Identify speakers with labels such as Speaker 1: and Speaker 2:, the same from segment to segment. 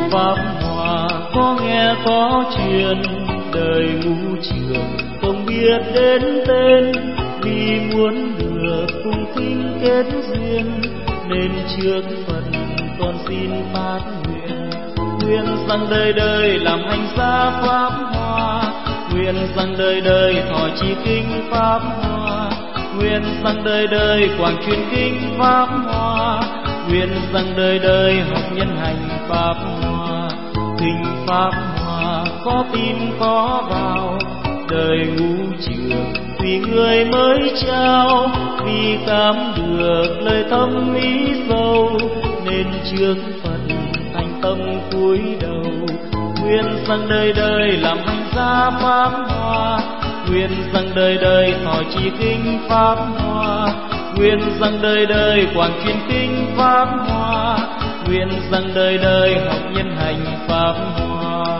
Speaker 1: Pháp Hòa có nghe có truyền, đời ngũ trường không biết đến tên, vì muốn được cùng thinh kết duyên, nên trước Phật con xin phát nguyện. Nguyện rằng đời đời làm hành gia Pháp Hòa, nguyện rằng đời đời thọ trì kinh Pháp Hòa, nguyện rằng đời đời quảng truyền kinh Pháp Hòa, nguyện rằng đời đời học nhân hành Pháp Hòa. Kinh Pháp Hòa có tin có vào, đời ngũ trường vì người mới trao, vì cảm được lời thâm ý sâu, nên trước Phật thành tâm cúi đầu. Nguyện rằng đời đời làm hành gia Pháp Hòa, nguyện rằng đời đời thọ trì kinh Pháp Hòa, nguyện rằng đời đời quảng truyền kinh Pháp Hòa, nguyện rằng đời đời học nhân hành Pháp Hòa.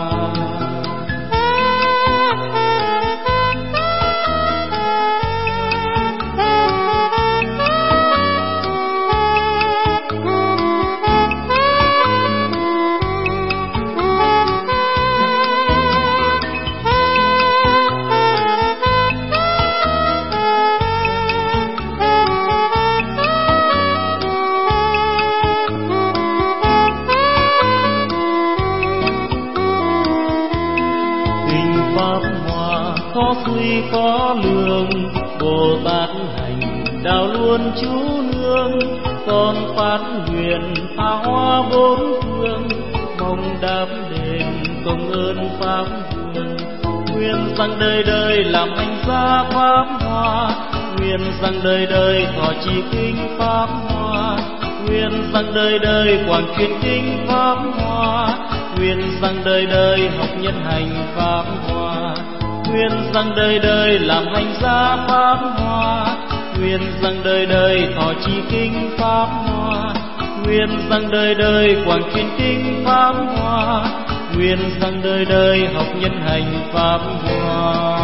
Speaker 1: Có suy có lường, Bồ Tát hành đạo luôn chú nương, con phát nguyện tha hóa bốn phương, mong đáp đền công ơn Pháp vườn. Nguyện rằng đời đời làm hành gia Pháp Hòa, nguyện rằng đời đời thọ trì kinh Pháp Hòa, nguyện rằng đời đời quảng truyền kinh Pháp Hòa, nguyện rằng đời đời học nhân hành Pháp Hòa. Nguyện rằng đời đời làm hành gia Pháp Hòa, nguyện rằng đời đời thọ trì kinh Pháp Hòa, nguyện rằng đời đời quảng truyền kinh Pháp Hòa, nguyện rằng đời đời học nhân hành Pháp Hòa.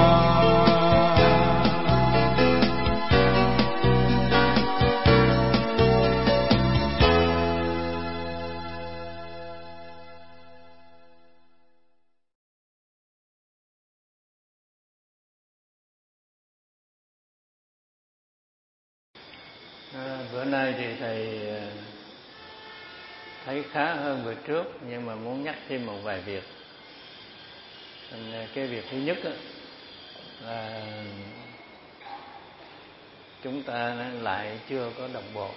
Speaker 2: Bữa nay thì thầy thấy khá hơn bữa trước, nhưng mà muốn nhắc thêm một vài việc. Cái việc thứ nhất là chúng ta lại chưa có đồng bộ,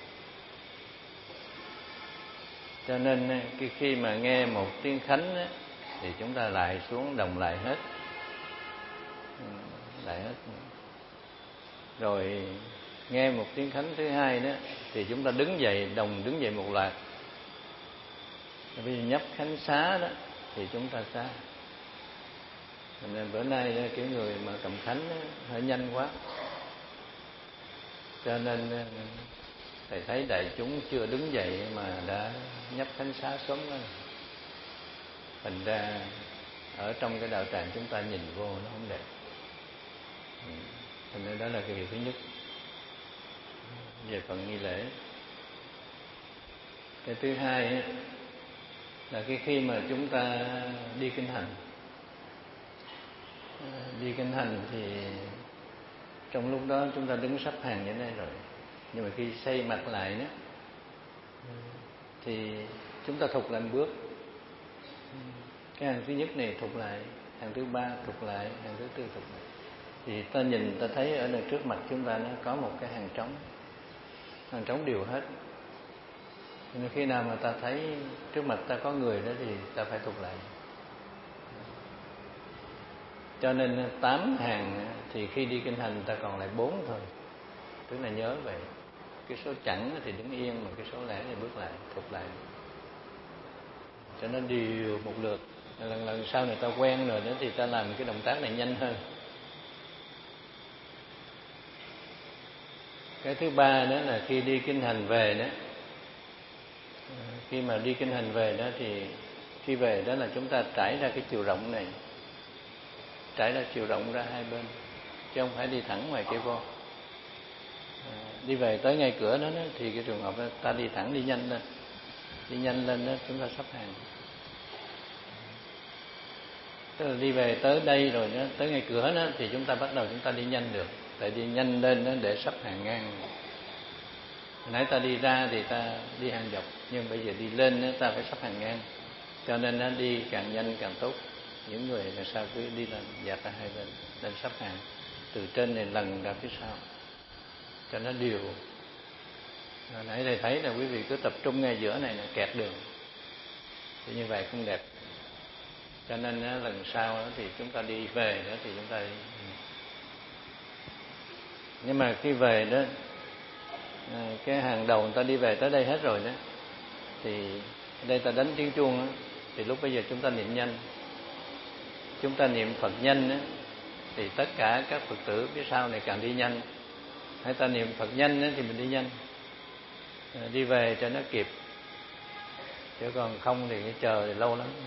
Speaker 2: cho nên khi mà nghe một tiếng khánh thì chúng ta lại xuống đồng lại hết, rồi nghe một tiếng khánh thứ hai đó thì chúng ta đứng dậy đứng dậy một loạt. Vì nhấp khánh xá đó thì chúng ta xá. Nên bữa nay cái người mà cầm khánh hơi nhanh quá, cho nên thầy thấy đại chúng chưa đứng dậy mà đã nhấp khánh xá sớm rồi. Thành ra ở trong cái đạo tràng chúng ta nhìn vô nó không đẹp. Cho nên đó là cái việc thứ nhất về phần nghi lễ. Cái thứ hai là khi mà chúng ta đi kinh hành thì trong lúc đó chúng ta đứng sắp hàng như thế này rồi, nhưng mà khi xây mặt lại đó thì chúng ta thụt lại một bước. Cái hàng thứ nhất này thụt lại, hàng thứ ba thụt lại, hàng thứ tư thụt lại, thì ta nhìn ta thấy ở đằng trước mặt chúng ta nó có một cái hàng trống đều hết. Nên khi nào mà ta thấy trước mặt ta có người đó thì ta phải thụt lại. Cho nên 8 hàng thì khi đi kinh hành ta còn lại 4 thôi. Tức là nhớ vậy. Cái số chẵn thì đứng yên, mà cái số lẻ thì bước lại, thụt lại. Cho nên đều một lượt. Lần sau người ta quen rồi đó thì ta làm cái động tác này nhanh hơn. Cái thứ ba đó là khi đi kinh hành về đó. Khi mà đi kinh hành về đó thì khi về đó là chúng ta trải ra cái chiều rộng này, trải ra chiều rộng ra hai bên, chứ không phải đi thẳng ngoài kia vô. Đi về tới ngay cửa đó thì cái trường hợp đó ta đi thẳng, đi nhanh lên đó chúng ta sắp hàng. Tức là đi về tới đây rồi đó, tới ngay cửa đó thì chúng ta bắt đầu chúng ta đi nhanh được. Tại đi nhanh lên đó để sắp hàng ngang. Hồi nãy ta đi ra thì ta đi hàng dọc, nhưng bây giờ đi lên đó, ta phải sắp hàng ngang. Cho nên nó đi càng nhanh càng tốt. Những người là sao cứ đi lên dạt ra hai bên, lên sắp hàng, từ trên này lần ra phía sau cho nó đều. Hồi nãy thầy thấy là quý vị cứ tập trung ngay giữa này là kẹt đường, thì như vậy không đẹp. Cho nên lần sau thì chúng ta đi về đó thì chúng ta đi. Nhưng mà khi về đó, cái hàng đầu người ta đi về tới đây hết rồi đó, thì đây ta đánh tiếng chuông đó, thì lúc bây giờ chúng ta niệm nhanh, chúng ta niệm Phật nhanh đó, thì tất cả các Phật tử phía sau này càng đi nhanh. Hãy ta niệm Phật nhanh đó, thì mình đi nhanh, đi về cho nó kịp, chứ còn không thì chờ thì lâu lắm.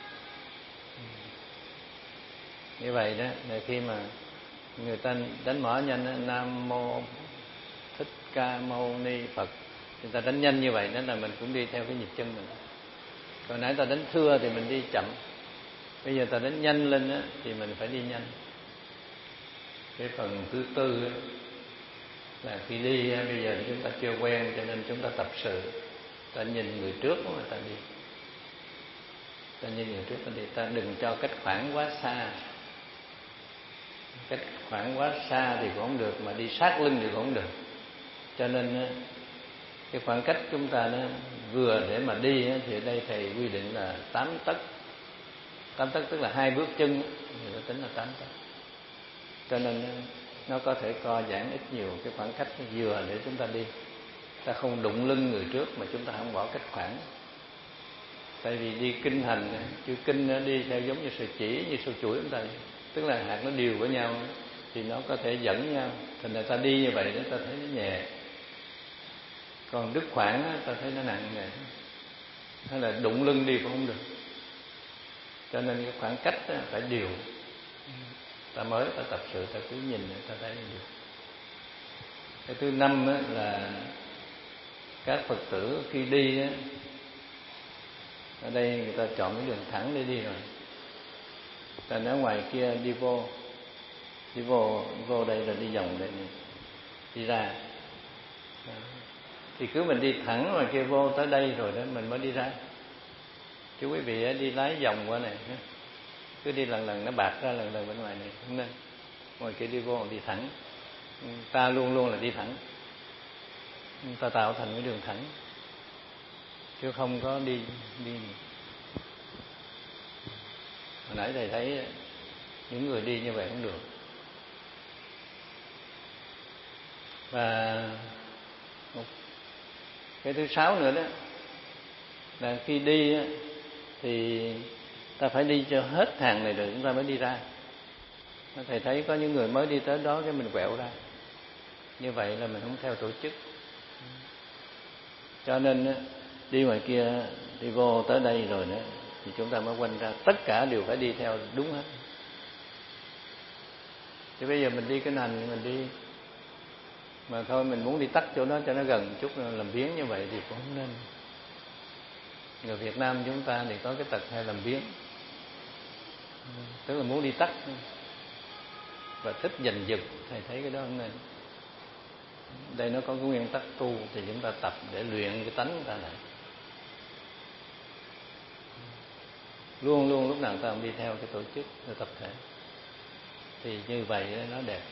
Speaker 2: Như vậy đó là khi mà người ta đánh mõ nhanh đó, Nam Mô Thích Ca Mâu Ni Phật, người ta đánh nhanh như vậy đó là mình cũng đi theo cái nhịp chân mình. Còn nãy ta đánh thưa thì mình đi chậm, bây giờ ta đánh nhanh lên đó, thì mình phải đi nhanh. Cái phần thứ tư đó, là khi đi bây giờ chúng ta chưa quen, cho nên chúng ta tập sự. Ta nhìn người trước mà ta đi, ta nhìn người trước ta đi, ta đừng cho cách khoảng quá xa. Cách khoảng quá xa thì cũng không được, mà đi sát lưng thì cũng không được. Cho nên cái khoảng cách chúng ta nó vừa để mà đi thì ở đây thầy quy định là 8 tấc. 8 tấc tức là 2 bước chân thì nó tính là 8 tấc. Cho nên nó có thể co giãn ít nhiều cái khoảng cách vừa để chúng ta đi. Ta không đụng lưng người trước mà chúng ta không bỏ cách khoảng. Tại vì đi kinh hành, chữ kinh nó đi theo giống như sợi chỉ, như sâu chuỗi chúng ta, tức là hạt nó đều với nhau thì nó có thể dẫn nhau. Thành ra ta đi như vậy đó ta thấy nó nhẹ. Còn đứt khoảng ta thấy nó nặng nề, hay là đụng lưng đi cũng không được. Cho nên cái khoảng cách phải đều. Ta mới ta tập sự, ta cứ nhìn ta thấy được. Cái thứ 5 là các Phật tử khi đi ở đây người ta chọn cái đường thẳng để đi rồi. Còn ở ngoài kia đi vô đây rồi đi vòng đây này, đi ra. Thì cứ mình đi thẳng ngoài kia vô tới đây rồi đó mình mới đi ra. Chứ quý vị đi lái vòng qua này, cứ đi lần nó bạc ra lần bên ngoài này không nên. Ngoài kia đi vô đi thẳng. Ta luôn luôn là đi thẳng. Ta tạo thành cái đường thẳng, chứ không có đi. Hồi nãy thầy thấy những người đi như vậy không được. Và cái thứ 6 nữa đó là khi đi thì ta phải đi cho hết hàng này rồi chúng ta mới đi ra. Thầy thấy có những người mới đi tới đó cái mình quẹo ra, như vậy là mình không theo tổ chức. Cho nên đi ngoài kia đi vô tới đây rồi nữa thì chúng ta mới quanh ra, tất cả đều phải đi theo đúng hết. Chứ bây giờ mình đi cái hành mình đi mà thôi mình muốn đi tắt chỗ đó cho nó gần chút làm biếng như vậy thì cũng không nên. Người Việt Nam chúng ta thì có cái tật hay làm biếng, tức là muốn đi tắt và thích giành giật. Thầy thấy cái đó không nên. Đây nó có cái nguyên tắc tu thì chúng ta tập để luyện cái tánh của ta lại. Luôn lúc nào ta cũng đi theo cái tổ chức, cái tập thể, thì như vậy nó đẹp.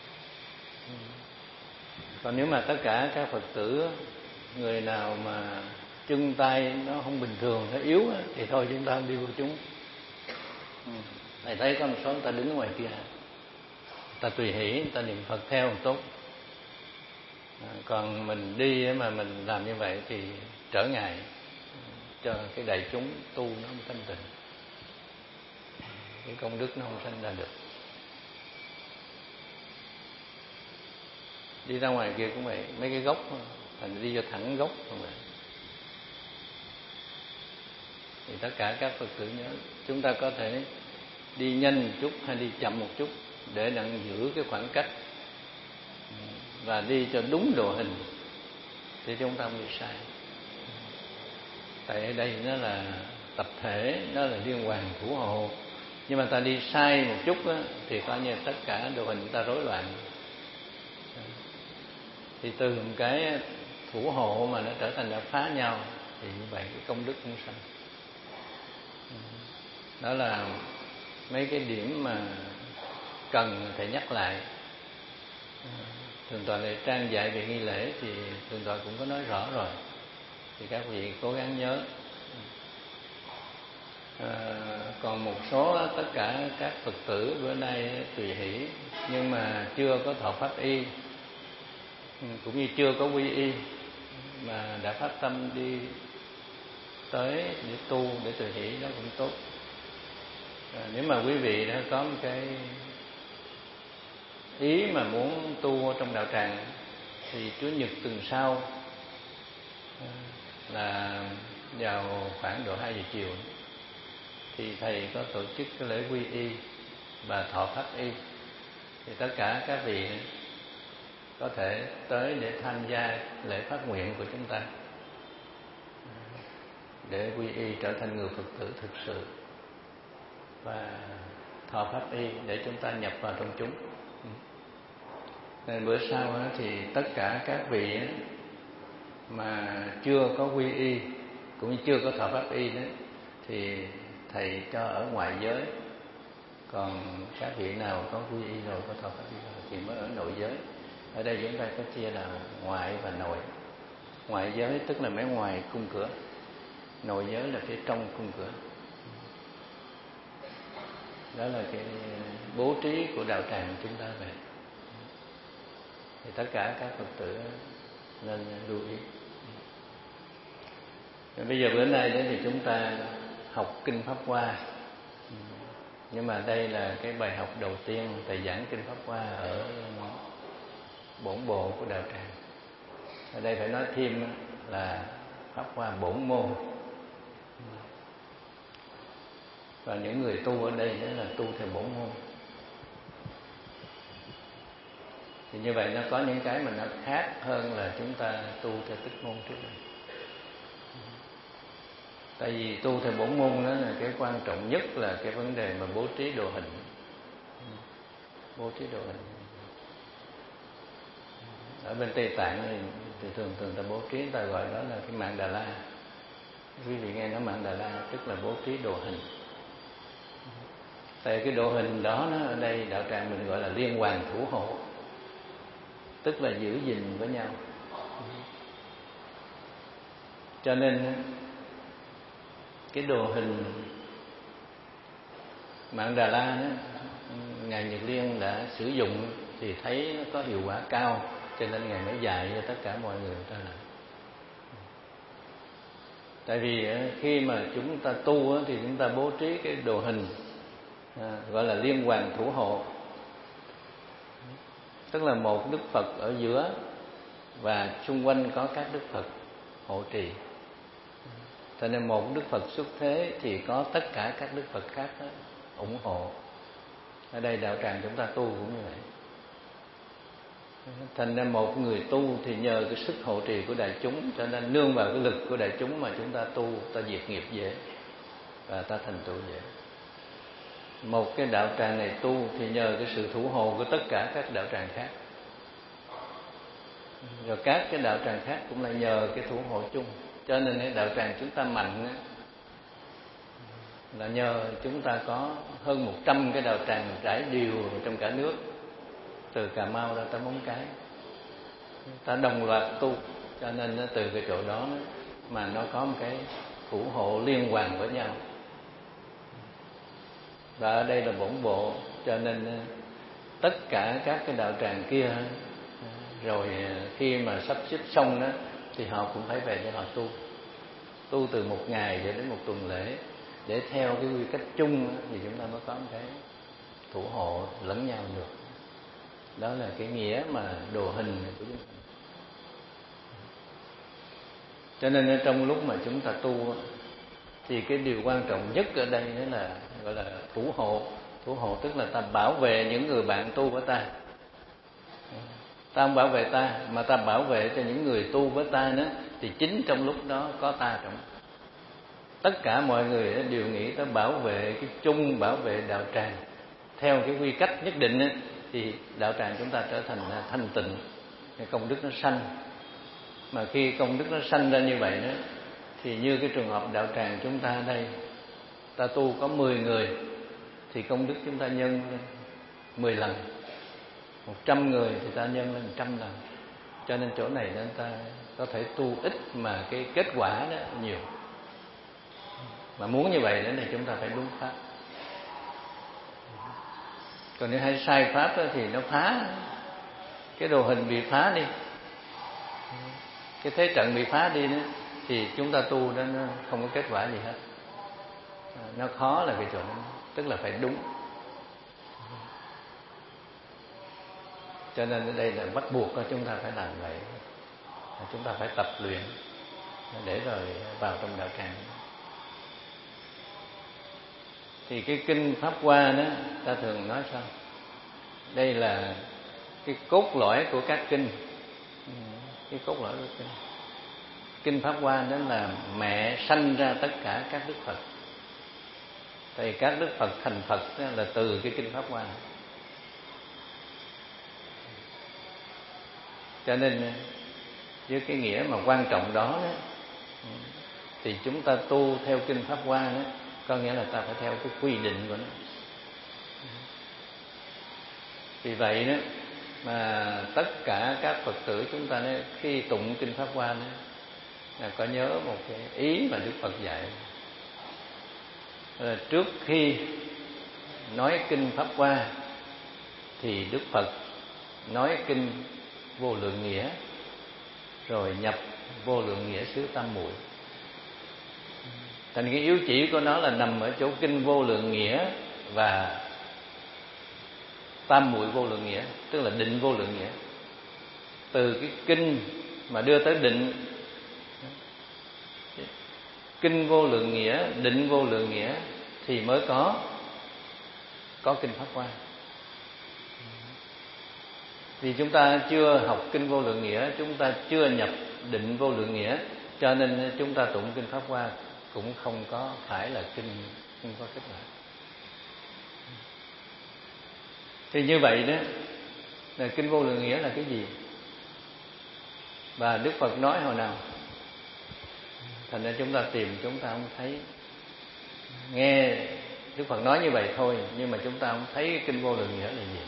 Speaker 2: Còn nếu mà tất cả các Phật tử, người nào mà chân tay nó không bình thường, nó yếu thì thôi chúng ta không đi vô chúng. Thầy thấy có một số người ta đứng ở ngoài kia, ta tùy hỷ, người ta niệm Phật theo một tốt. Còn mình đi mà mình làm như vậy thì trở ngại cho cái đại chúng tu nó không thanh tịnh, cái công đức nó không sanh ra được. Đi ra ngoài kia cũng vậy, mấy cái gốc thành đi vô thẳng gốc không vậy. Thì tất cả các Phật tử nhớ, chúng ta có thể đi nhanh một chút hay đi chậm một chút để đặng giữ cái khoảng cách và đi cho đúng độ hình thì chúng ta không bị sai. Tại ở đây nó là tập thể, nó là liên hoàn thủ hộ, Nhưng mà ta đi sai một chút á, thì coi như tất cả đội hình chúng ta rối loạn. Thì từ một cái thủ hộ mà nó trở thành là phá nhau, thì như vậy cái công đức cũng sanh. Đó là mấy cái điểm mà cần phải nhắc lại. Thượng tọa Lệ Trang dạy về nghi lễ thì thượng tọa cũng có nói rõ rồi, thì các vị cố gắng nhớ. Còn một số tất cả các Phật tử bữa nay tùy hỷ nhưng mà chưa có thọ pháp y, cũng như chưa có quy y, mà đã phát tâm đi tới để tu, để tùy hỷ, đó cũng tốt. Nếu mà quý vị đã có một cái ý mà muốn tu trong đạo tràng thì Chủ nhật tuần sau là vào khoảng độ 2 giờ chiều thì thầy có tổ chức cái lễ quy y và thọ pháp y. Thì tất cả các vị có thể tới để tham gia lễ phát nguyện của chúng ta, để quy y trở thành người Phật tử thực sự, và thọ pháp y để chúng ta nhập vào trong chúng. Nên bữa sau thì tất cả các vị mà chưa có quy y cũng như chưa có thọ pháp y đó thì thầy cho ở ngoại giới. Còn các vị nào có quy y rồi, có thọ pháp y rồi thì mới ở nội giới. Ở đây chúng ta có chia là ngoại và nội. Ngoại giới tức là mấy ngoài cung cửa, nội giới là phía trong cung cửa. Đó là cái bố trí của đạo tràng chúng ta vậy. Thì tất cả các Phật tử nên lưu ý. Bây giờ bữa nay đấy thì chúng ta học Kinh Pháp Hoa. Nhưng mà đây là cái bài học đầu tiên thầy giảng Kinh Pháp Hoa ở bổn bộ của đạo tràng. Ở đây phải nói thêm là Pháp Hoa bổn môn. Và những người tu ở đây đó là tu theo bổn môn. Thì như vậy nó có những cái mà nó khác hơn là chúng ta tu theo tích môn trước đây. Tại vì tu theo bổn môn đó là cái quan trọng nhất là cái vấn đề mà bố trí đồ hình. Bố trí đồ hình. Ở bên Tây Tạng thì thường ta bố trí, ta gọi đó là cái mạng Đà La. Quý vị nghe nói mạng Đà La tức là bố trí đồ hình. Tại cái đồ hình đó nó ở đây đạo tràng mình gọi là liên hoàn thủ hộ, tức là giữ gìn với nhau. Cho nên cái đồ hình mạng Đà La đó, ngài Nhật Liên đã sử dụng thì thấy nó có hiệu quả cao, cho nên ngài mới dạy cho tất cả mọi người ta làm. Tại vì khi mà chúng ta tu thì chúng ta bố trí cái đồ hình gọi là liên hoàn thủ hộ, tức là một Đức Phật ở giữa và xung quanh có các Đức Phật hộ trì. Cho nên một Đức Phật xuất thế thì có tất cả các Đức Phật khác đó ủng hộ. Ở đây đạo tràng chúng ta tu cũng như vậy. Thành ra một người tu thì nhờ cái sức hộ trì của đại chúng, cho nên nương vào cái lực của đại chúng mà chúng ta tu, ta diệt nghiệp dễ và ta thành tựu dễ. Một cái đạo tràng này tu thì nhờ cái sự thủ hộ của tất cả các đạo tràng khác. Rồi các cái đạo tràng khác cũng là nhờ cái thủ hộ chung. Cho nên cái đạo tràng chúng ta mạnh là nhờ chúng ta có hơn 100 cái đạo tràng trải đều trong cả nước, từ Cà Mau ra tới Móng Cái, ta đồng loạt tu. Cho nên từ cái chỗ đó mà nó có một cái thủ hộ liên hoàn với nhau. Và ở đây là bổn bộ, cho nên tất cả các cái đạo tràng kia rồi khi mà sắp xếp xong đó thì họ cũng phải về để họ tu từ một ngày cho đến một tuần lễ, để theo cái quy cách chung thì chúng ta mới có một cái thủ hộ lẫn nhau được. Đó là cái nghĩa mà đồ hình của chúng ta. Cho nên trong lúc mà chúng ta tu thì cái điều quan trọng nhất ở đây đó là gọi là thủ hộ. Thủ hộ tức là ta bảo vệ những người bạn tu của ta. Ta không bảo vệ ta mà ta bảo vệ cho những người tu với ta nữa, thì chính trong lúc đó có ta trong. tất cả mọi người đều nghĩ tới bảo vệ cái chung, bảo vệ đạo tràng theo cái quy cách nhất định, thì đạo tràng chúng ta trở thành thanh tịnh, công đức nó sanh. Mà khi công đức nó sanh ra như vậy đó, thì như cái trường hợp đạo tràng chúng ta đây, ta tu có 10 người thì công đức chúng ta nhân lên 10 lần, 100 người thì ta nhân lên 100 lần. Cho nên chỗ này nên ta có thể tu ít mà cái kết quả đó nhiều. Mà muốn như vậy nữa thì chúng ta phải đúng pháp. Còn nếu hay sai pháp đó thì nó phá, cái đồ hình bị phá đi, cái thế trận bị phá đi nữa, thì chúng ta tu đó nó không có kết quả gì hết. Nó khó là cái chỗ đó, tức là phải đúng. Cho nên ở đây là bắt buộc chúng ta phải làm vậy. Chúng ta phải tập luyện để rồi vào trong đạo tràng. Thì cái kinh Pháp Hoa đó, ta thường nói sao? Đây là cái cốt lõi của các kinh. Cái cốt lõi của kinh. Kinh Pháp Hoa đó là mẹ sanh ra tất cả các đức Phật. Thì các đức Phật thành Phật đó là từ cái kinh Pháp Hoa. Cho nên với cái nghĩa mà quan trọng đó, thì chúng ta tu theo kinh Pháp Hoa đó, có nghĩa là ta phải theo cái quy định của nó. Vì vậy đó mà tất cả các Phật tử chúng ta đó, khi tụng kinh Pháp Hoa đó, là có nhớ một cái ý mà Đức Phật dạy là trước khi nói kinh Pháp Hoa thì Đức Phật nói kinh Vô Lượng Nghĩa, rồi nhập Vô Lượng Nghĩa xứ Tam Muội. Thành cái yếu chỉ của nó là nằm ở chỗ kinh Vô Lượng Nghĩa và Tam Muội Vô Lượng Nghĩa, tức là định Vô Lượng Nghĩa. Từ cái kinh mà đưa tới định, kinh Vô Lượng Nghĩa, định Vô Lượng Nghĩa thì mới có kinh Pháp Hoa. Vì chúng ta chưa học kinh Vô Lượng Nghĩa, chúng ta chưa nhập định Vô Lượng Nghĩa, cho nên chúng ta tụng kinh Pháp Hoa cũng không có phải là kinh không có kết quả. Thì như vậy đó là kinh Vô Lượng Nghĩa là cái gì? Và Đức Phật nói hồi nào? Thành ra chúng ta tìm chúng ta không thấy. Nghe Đức Phật nói như vậy thôi, nhưng mà chúng ta không thấy kinh Vô Lượng Nghĩa là gì.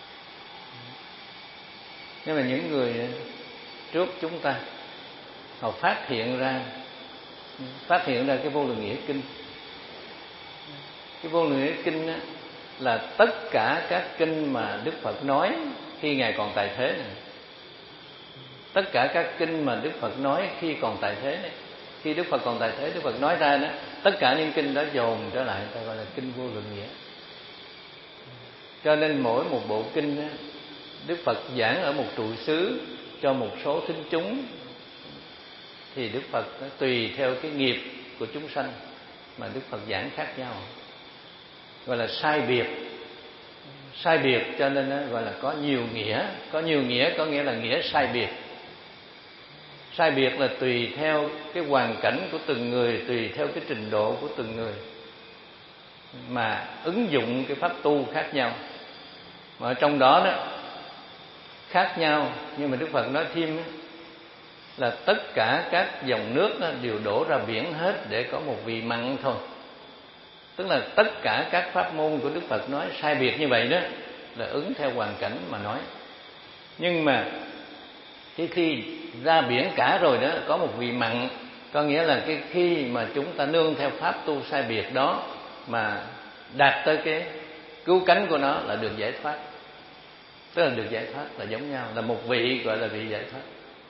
Speaker 2: Nhưng mà những người trước chúng ta, họ phát hiện ra cái Vô Lượng Nghĩa kinh. Cái Vô Lượng Nghĩa kinh đó là tất cả các kinh mà Đức Phật nói khi Ngài còn tại thế này. Tất cả các kinh mà Đức Phật nói khi còn tại thế này. Khi Đức Phật còn tại thế, Đức Phật nói ra đó, tất cả những kinh đó dồn trở lại, ta gọi là kinh Vô Lượng Nghĩa. Cho nên mỗi một bộ kinh đó, Đức Phật giảng ở một trụ xứ cho một số thính chúng, thì Đức Phật tùy theo cái nghiệp của chúng sanh mà Đức Phật giảng khác nhau, gọi là sai biệt. Sai biệt cho nên nó gọi là có nhiều nghĩa. Có nhiều nghĩa có nghĩa là nghĩa sai biệt. Sai biệt là tùy theo cái hoàn cảnh của từng người, tùy theo cái trình độ của từng người mà ứng dụng cái pháp tu khác nhau. Mà ở trong đó đó khác nhau, nhưng mà Đức Phật nói thêm là tất cả các dòng nước đều đổ ra biển hết để có một vị mặn thôi. Tức là tất cả các pháp môn của Đức Phật nói sai biệt như vậy đó là ứng theo hoàn cảnh mà nói. Nhưng mà khi ra biển cả rồi đó, có một vị mặn, có nghĩa là cái khi mà chúng ta nương theo pháp tu sai biệt đó mà đạt tới cái cứu cánh của nó là được giải thoát. Tức là được giải thoát là giống nhau, là một vị gọi là vị giải thoát.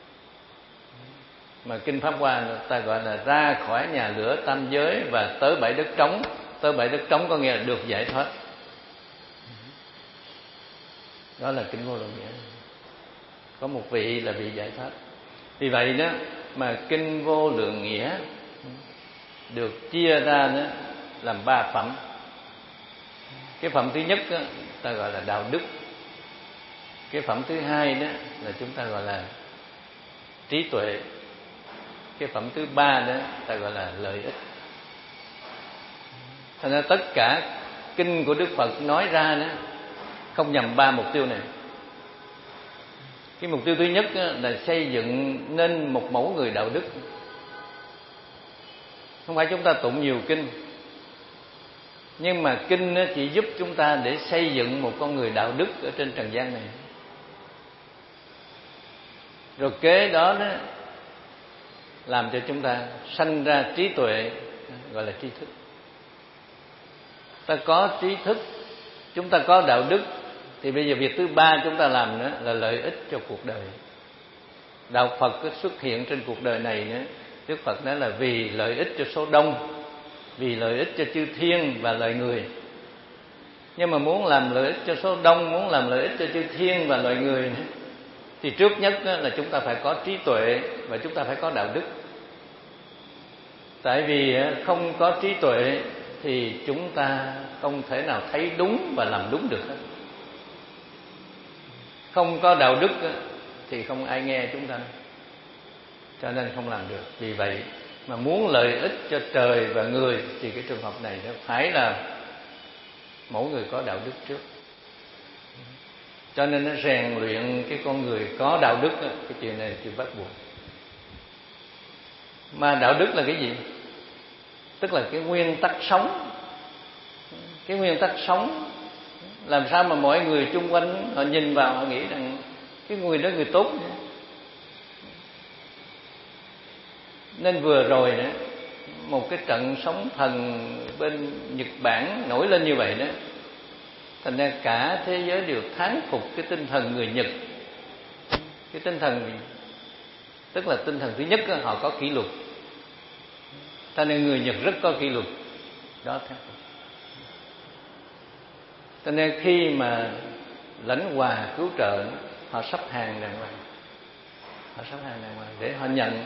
Speaker 2: Mà kinh Pháp Hoa ta gọi là ra khỏi nhà lửa tam giới và tới bãi đất trống. Tới bãi đất trống có nghĩa là được giải thoát. Đó là kinh Vô Lượng Nghĩa. Có một vị là vị giải thoát. Vì vậy đó mà kinh Vô Lượng Nghĩa được chia ra đó làm 3 phẩm. Cái phẩm thứ nhất đó, ta gọi là đạo đức. Cái phẩm thứ hai đó là chúng ta gọi là trí tuệ. Cái phẩm thứ ba đó ta gọi là lợi ích. Thành ra tất cả kinh của Đức Phật nói ra đó không nhằm 3 mục tiêu này. Cái mục tiêu thứ nhất là xây dựng nên một mẫu người đạo đức. Không phải chúng ta tụng nhiều kinh, nhưng mà kinh chỉ giúp chúng ta để xây dựng một con người đạo đức ở trên trần gian này. Rồi kế đó làm cho chúng ta sanh ra trí tuệ, gọi là tri thức. Ta có trí thức, chúng ta có đạo đức, thì bây giờ việc thứ ba chúng ta làm nữa là lợi ích cho cuộc đời. Đạo Phật xuất hiện trên cuộc đời này nữa, Đức Phật nói là vì lợi ích cho số đông, vì lợi ích cho chư thiên và loài người. Nhưng mà muốn làm lợi ích cho số đông, muốn làm lợi ích cho chư thiên và loài người nữa, thì trước nhất là chúng ta phải có trí tuệ và chúng ta phải có đạo đức. Tại vì không có trí tuệ thì chúng ta không thể nào thấy đúng và làm đúng được hết. Không có đạo đức thì không ai nghe chúng ta, cho nên không làm được. Vì vậy mà muốn lợi ích cho trời và người thì cái trường hợp này nó phải là mỗi người có đạo đức trước. Cho nên nó rèn luyện cái con người có đạo đức, cái chuyện này là chuyện bắt buộc. Mà đạo đức là cái gì? Tức là cái nguyên tắc sống. Cái nguyên tắc sống làm sao mà mọi người chung quanh họ nhìn vào họ nghĩ rằng cái người đó người tốt. Nên vừa rồi đó, một cái trận sóng thần bên Nhật Bản nổi lên như vậy đó, thành ra cả thế giới đều thán phục cái tinh thần người Nhật. Cái tinh thần, tức là tinh thần thứ nhất họ có kỷ luật, cho nên người Nhật rất có kỷ luật đó. Cho nên khi mà lãnh quà cứu trợ, họ sắp hàng đàng hoàng, để họ nhận.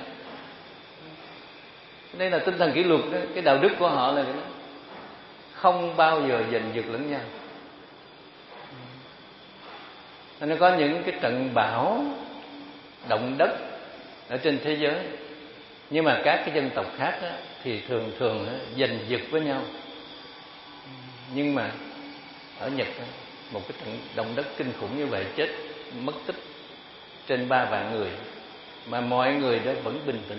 Speaker 2: Đây là tinh thần kỷ luật đó. Cái đạo đức của họ là cái đó, không bao giờ giành giật lẫn nhau. Nó có những cái trận bão, động đất ở trên thế giới, nhưng mà các cái dân tộc khác đó, thì thường giành giật với nhau. Nhưng mà ở Nhật một cái trận động đất kinh khủng như vậy, chết mất tích trên 3 vạn người, mà mọi người đó vẫn bình tĩnh.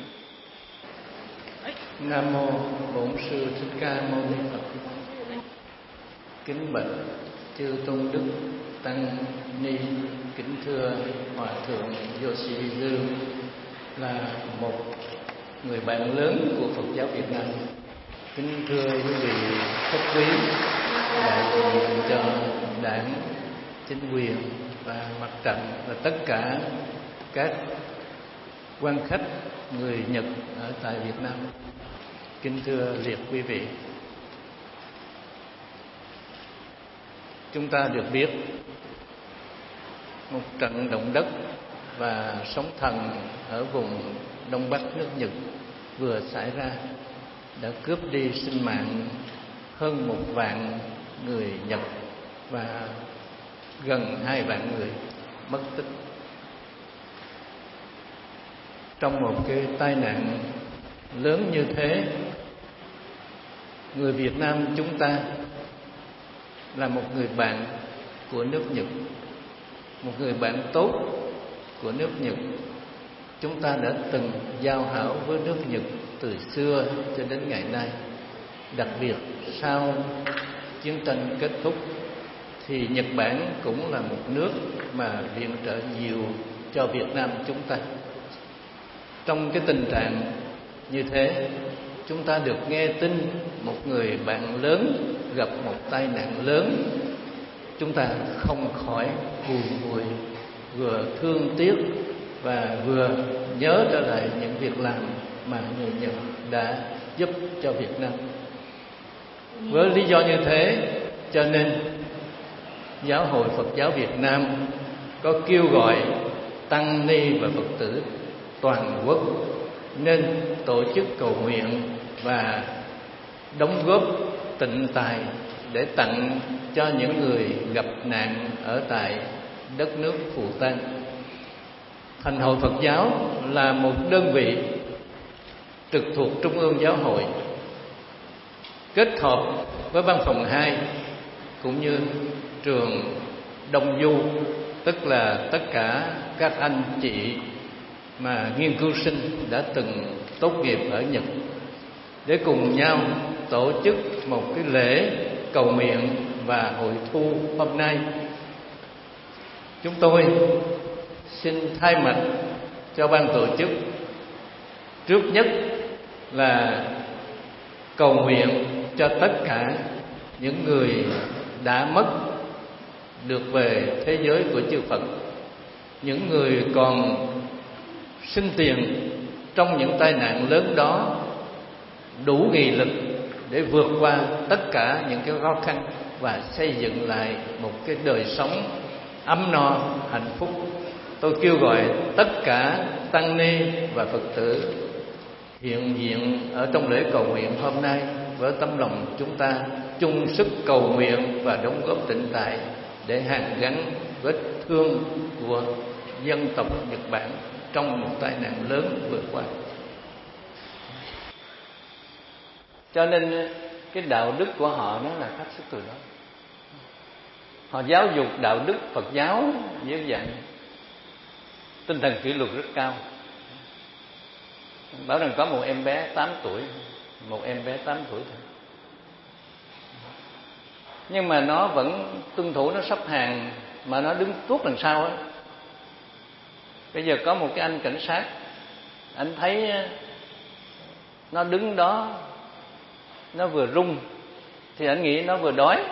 Speaker 2: Nam mô Bổn Sư Thích Ca Mâu Ni Phật. Kính bạch chư tôn đức tăng ni, kính thưa hòa thượng Yoshihide, là một người bạn lớn của Phật giáo Việt Nam. Kính thưa quý vị khách quý, đại diện cho đảng, chính quyền và mặt trận và tất cả các quan khách người Nhật ở tại Việt Nam. Kính thưa liệt quý vị, chúng ta được biết một trận động đất và sóng thần ở vùng Đông Bắc nước Nhật vừa xảy ra đã cướp đi sinh mạng hơn 1 vạn người Nhật và gần 2 vạn người mất tích. Trong một cái tai nạn lớn như thế, người Việt Nam chúng ta là một người bạn của nước Nhật, một người bạn tốt của nước Nhật. Chúng ta đã từng giao hảo với nước Nhật từ xưa cho đến ngày nay. Đặc biệt sau chiến tranh kết thúc thì Nhật Bản cũng là một nước mà viện trợ nhiều cho Việt Nam chúng ta. Trong cái tình trạng như thế, chúng ta được nghe tin một người bạn lớn gặp một tai nạn lớn, chúng ta không khỏi buồn vui, vừa thương tiếc và vừa nhớ trở lại những việc làm mà người Nhật đã giúp cho Việt Nam. Với lý do như thế, cho nên Giáo hội Phật giáo Việt Nam có kêu gọi tăng ni và Phật tử toàn quốc nên tổ chức cầu nguyện và đóng góp tịnh tài để tặng cho những người gặp nạn ở tại đất nước Phù Tang. Thành hội Phật giáo là một đơn vị trực thuộc Trung ương Giáo hội, kết hợp với văn phòng 2 cũng như trường Đông Du, tức là tất cả các anh chị mà nghiên cứu sinh đã từng tốt nghiệp ở Nhật, để cùng nhau tổ chức một cái lễ cầu nguyện và hội thu hôm nay. Chúng tôi xin thay mặt cho ban tổ chức, trước nhất là cầu nguyện cho tất cả những người đã mất được về thế giới của chư Phật, những người còn sinh tiền trong những tai nạn lớn đó đủ nghị lực để vượt qua tất cả những cái khó khăn và xây dựng lại một cái đời sống ấm no, hạnh phúc. Tôi kêu gọi tất cả tăng ni và Phật tử hiện diện ở trong lễ cầu nguyện hôm nay với tấm lòng chúng ta chung sức cầu nguyện và đóng góp tịnh tại để hàn gắn vết thương của dân tộc Nhật Bản trong một tai nạn lớn vừa qua. Cho nên cái đạo đức của họ nó là phát xuất từ đó. Họ giáo dục đạo đức Phật giáo với dạng tinh thần kỷ luật rất cao. Bảo rằng có một em bé 8 tuổi, một em bé 8 tuổi thôi, nhưng mà nó vẫn tuân thủ, nó sắp hàng mà nó đứng tuốt đằng sau á. Bây giờ có một cái anh cảnh sát, anh thấy nó đứng đó, nó vừa rung thì anh nghĩ nó vừa đói,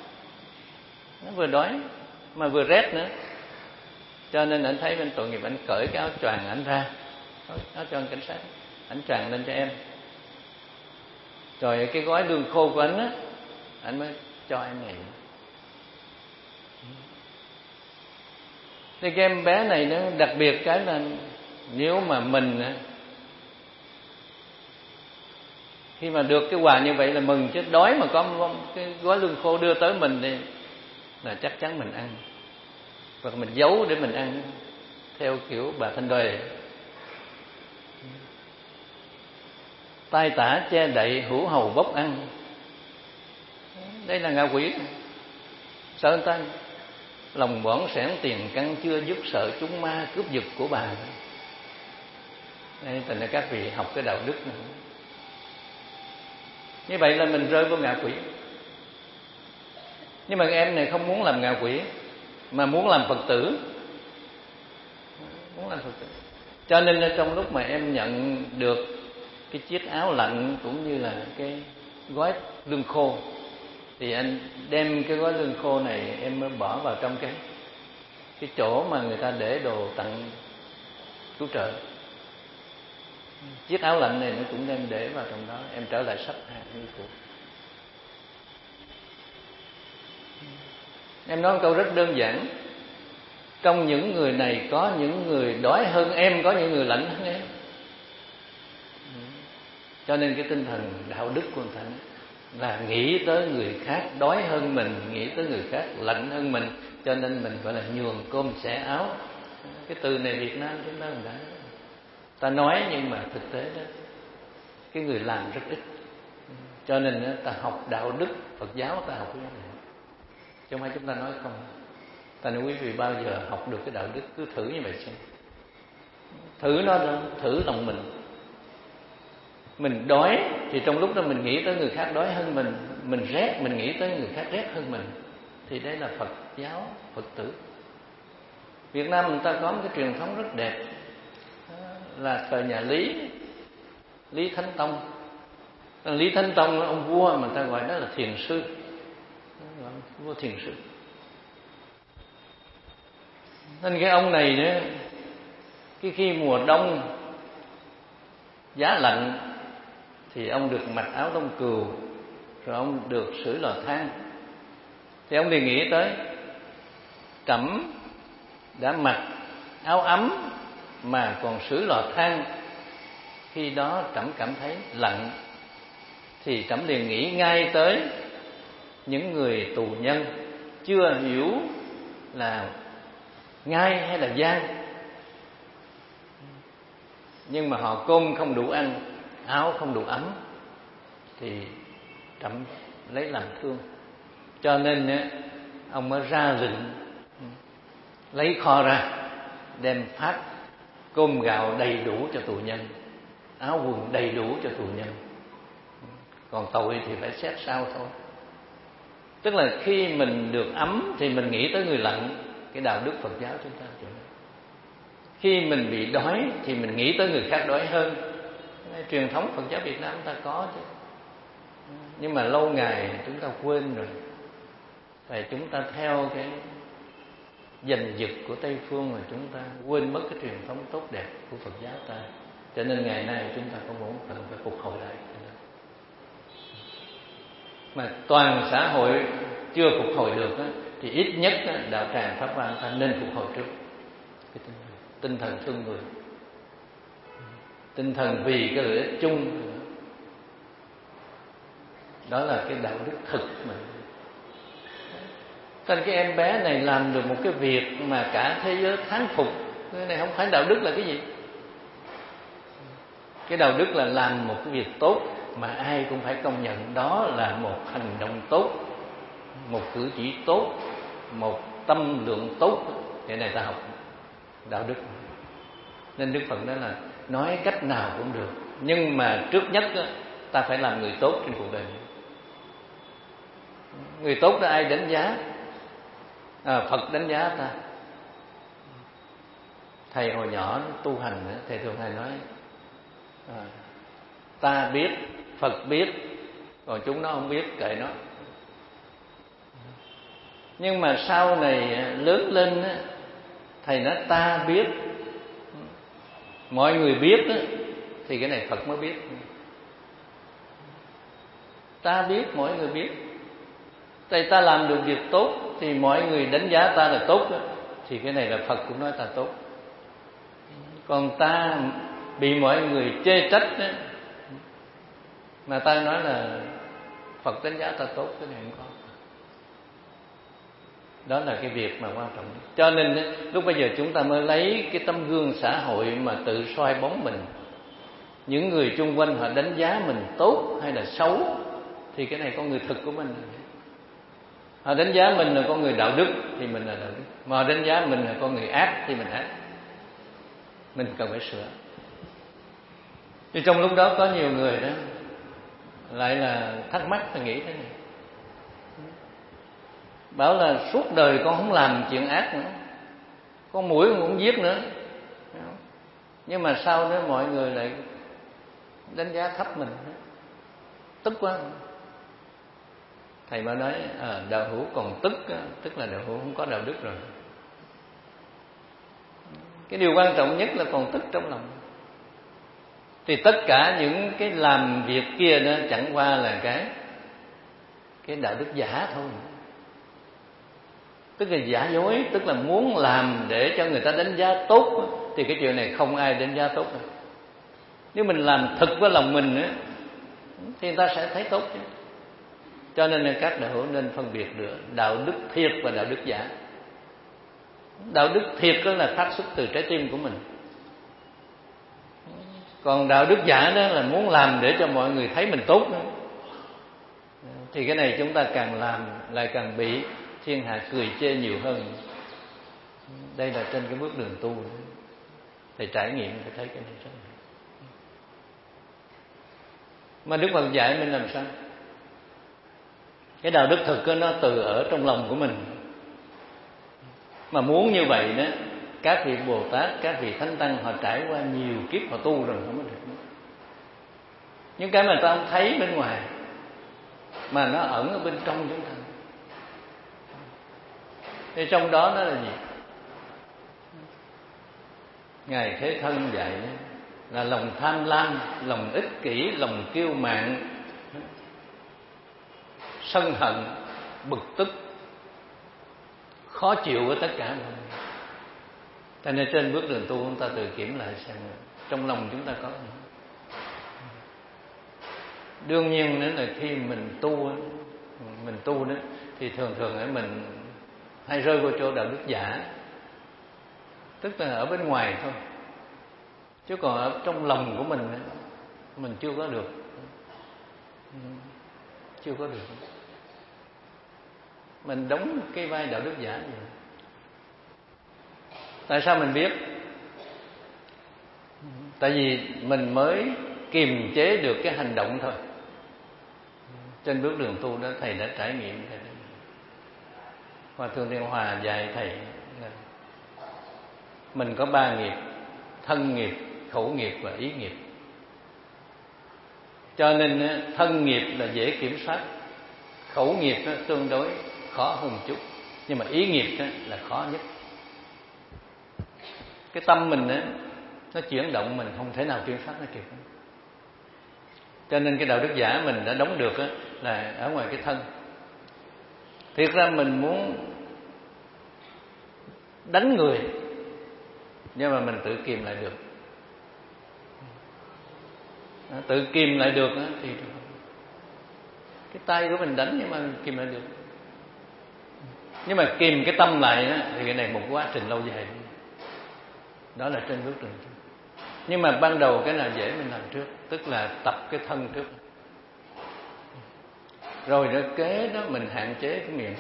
Speaker 2: mà vừa rét nữa, cho nên anh thấy bên tội nghiệp, anh cởi cái áo choàng anh ra, áo choàng cảnh sát, anh choàng lên cho em, rồi cái gói lương khô của anh á, anh mới cho em nghỉ. Thì cái em bé này nó đặc biệt cái là nếu mà mình khi mà được cái quà như vậy là mừng, chứ đói mà có cái gói lương khô đưa tới mình thì là chắc chắn mình ăn, hoặc mình giấu để mình ăn theo kiểu bà Thanh Đoài. Tai tả che đậy, hữu hầu bốc ăn. Đây là ngạ quỷ. Sợ người ta lòng bỏng sẻn tiền căn chưa dứt, sợ chúng ma cướp giật của bà. Đây tình là các vị học cái đạo đức này. Như vậy là mình rơi vào ngạ quỷ. Nhưng mà em này không muốn làm ngạ quỷ, mà muốn làm Phật tử. Cho nên trong lúc mà em nhận được cái chiếc áo lạnh cũng như là cái gói lương khô, thì anh đem cái gói lương khô này em mới bỏ vào trong cái chỗ mà người ta để đồ tặng cứu trợ. Chiếc áo lạnh này nó cũng đem để vào trong đó, em trở lại sắp hàng như cũ. Em nói một câu rất đơn giản: trong những người này có những người đói hơn em, có những người lạnh hơn em. Cho nên cái tinh thần đạo đức của Thánh là nghĩ tới người khác đói hơn mình, nghĩ tới người khác lạnh hơn mình, cho nên mình gọi là nhường cơm xẻ áo. Cái từ này Việt Nam chúng ta không đã, ta nói nhưng mà thực tế đó cái người làm rất ít. Cho nên ta học đạo đức Phật giáo, ta học cái này, chứ không phải chúng ta nói không. Ta nói quý vị bao giờ học được cái đạo đức cứ thử như vậy xem, thử nó, thử lòng mình. Mình đói thì trong lúc đó mình nghĩ tới người khác đói hơn mình rét, mình nghĩ tới người khác rét hơn mình, thì đây là Phật giáo, Phật tử. Việt Nam người ta có một cái truyền thống rất đẹp, là thời nhà Lý Thánh Tông. Lý Thánh Tông ông vua mà người ta gọi đó là thiền sư, vua thiền sư. Nên cái ông này nữa, khi mùa đông giá lạnh thì ông được mặc áo lông cừu, rồi ông được sưởi lò than. Thì ông liền nghĩ tới trẫm đã mặc áo ấm mà còn sưởi lò than, khi đó trẫm cảm thấy lạnh, thì trẫm liền nghĩ ngay tới những người tù nhân chưa hiểu là ngai hay là gian, nhưng mà họ cơm không đủ ăn, áo không đủ ấm, thì trẫm lấy làm thương. Cho nên ông mới ra lệnh lấy kho ra, đem phát cơm gạo đầy đủ cho tù nhân, áo quần đầy đủ cho tù nhân. Còn tội thì phải xét sau thôi. Tức là khi mình được ấm thì mình nghĩ tới người lạnh, cái đạo đức Phật giáo chúng ta chỗ đó. Khi mình bị đói thì mình nghĩ tới người khác đói hơn. Truyền thống Phật giáo Việt Nam chúng ta có chứ, nhưng mà lâu ngày chúng ta quên rồi. Và chúng ta theo cái giành giật của Tây Phương mà chúng ta quên mất cái truyền thống tốt đẹp của Phật giáo ta. Cho nên ngày nay chúng ta có muốn cần phải phục hồi lại. Mà toàn xã hội chưa phục hồi được thì ít nhất đạo tràng Pháp Hoa ta nên phục hồi trước cái tinh thần thương người, tinh thần vì cái lợi ích chung. Đó là cái đạo đức thực mà. Nên cái em bé này làm được một cái việc mà cả thế giới thán phục. Cái này không phải đạo đức là cái gì? Cái đạo đức là làm một cái việc tốt mà ai cũng phải công nhận đó là một hành động tốt, một cử chỉ tốt, một tâm lượng tốt. Cái này ta học đạo đức. Nên Đức Phật nói là nói cách nào cũng được, nhưng mà trước nhất ta phải làm người tốt trên cuộc đời. Người tốt đó ai đánh giá? Phật đánh giá ta. Thầy hồi nhỏ tu hành, thầy thường hay nói ta biết, Phật biết, còn chúng nó không biết, kệ nó. Nhưng mà sau này lớn lên thầy nói ta biết, mọi người biết thì cái này Phật mới biết. Ta biết, mọi người biết. Tại ta làm được việc tốt thì mọi người đánh giá ta là tốt, thì cái này là Phật cũng nói ta tốt. Còn ta bị mọi người chê trách mà ta nói là Phật đánh giá ta tốt, cái này không có. Đó là cái việc mà quan trọng. Cho nên lúc bây giờ chúng ta mới lấy cái tấm gương xã hội mà tự soi bóng mình. Những người chung quanh họ đánh giá mình tốt hay là xấu thì cái này con người thực của mình. Họ đánh giá mình là con người đạo đức thì mình là đạo đức, mà họ đánh giá mình là con người ác thì mình ác. Mình cần phải sửa. Thì trong lúc đó có nhiều người đó lại là thắc mắc và nghĩ thế này, bảo là suốt đời con không làm chuyện ác nữa, con mũi con cũng giết nữa, nhưng mà sau đó mọi người lại đánh giá thấp mình, tức quá. Thầy mới nói đạo hữu còn tức là đạo hữu không có đạo đức rồi. Cái điều quan trọng nhất là còn tức trong lòng. Thì tất cả những cái làm việc kia đó chẳng qua là cái đạo đức giả thôi. Tức là giả dối, tức là muốn làm để cho người ta đánh giá tốt, thì cái chuyện này không ai đánh giá tốt đâu. Nếu mình làm thực với lòng mình thì người ta sẽ thấy tốt chứ. Cho nên là các đạo hữu nên phân biệt được đạo đức thiệt và đạo đức giả. Đạo đức thiệt đó là phát xuất từ trái tim của mình. Còn đạo đức giả đó là muốn làm để cho mọi người thấy mình tốt nữa. Thì cái này chúng ta càng làm lại càng bị thiên hạ cười chê nhiều hơn. Đây là trên cái bước đường tu. Thầy trải nghiệm thì thấy cái này rất là. Mà Đức Phật dạy mình làm sao? Cái đạo đức thực đó, nó từ ở trong lòng của mình. Mà muốn như vậy đó, các vị Bồ Tát, các vị Thánh Tăng họ trải qua nhiều kiếp họ tu rồi không có được. Những cái mà ta không thấy bên ngoài mà nó ẩn ở bên trong chúng ta. Thì trong đó nó là gì? Ngài Thế Thân dạy là lòng tham lam, lòng ích kỷ, lòng kiêu mạn, sân hận, bực tức, khó chịu với tất cả mọi người. Cho nên trên bước đường tu chúng ta tự kiểm lại xem trong lòng chúng ta có gì. Đương nhiên nữa là khi mình tu đó thì thường mình hay rơi vào chỗ đạo đức giả, tức là ở bên ngoài thôi, chứ còn ở trong lòng của mình chưa có được. chưa có được. Mình đóng cái vai đạo đức giả vậy. Tại sao mình biết? Tại vì mình mới kiềm chế được cái hành động thôi. Trên bước đường tu đó thầy đã trải nghiệm. Hòa thượng Thiên Hòa dạy thầy là mình có 3 nghiệp: thân nghiệp, khẩu nghiệp và ý nghiệp. Cho nên thân nghiệp là dễ kiểm soát, khẩu nghiệp nó tương đối khó hơn chút, nhưng mà ý nghiệp là khó nhất. Cái tâm mình nó chuyển động, mình không thể nào kiểm soát nó kịp. Cho nên cái đạo đức giả mình đã đóng được là ở ngoài cái thân. Thiệt ra mình muốn đánh người, nhưng mà mình tự kìm lại được. Tự kìm lại được thì cái tay của mình đánh, nhưng mà kìm lại được. Nhưng mà kìm cái tâm lại thì cái này một quá trình lâu dài. Đó là trên bước đường. Nhưng mà ban đầu cái nào dễ mình làm trước, tức là tập cái thân trước, rồi nó kế đó mình hạn chế cái miệng.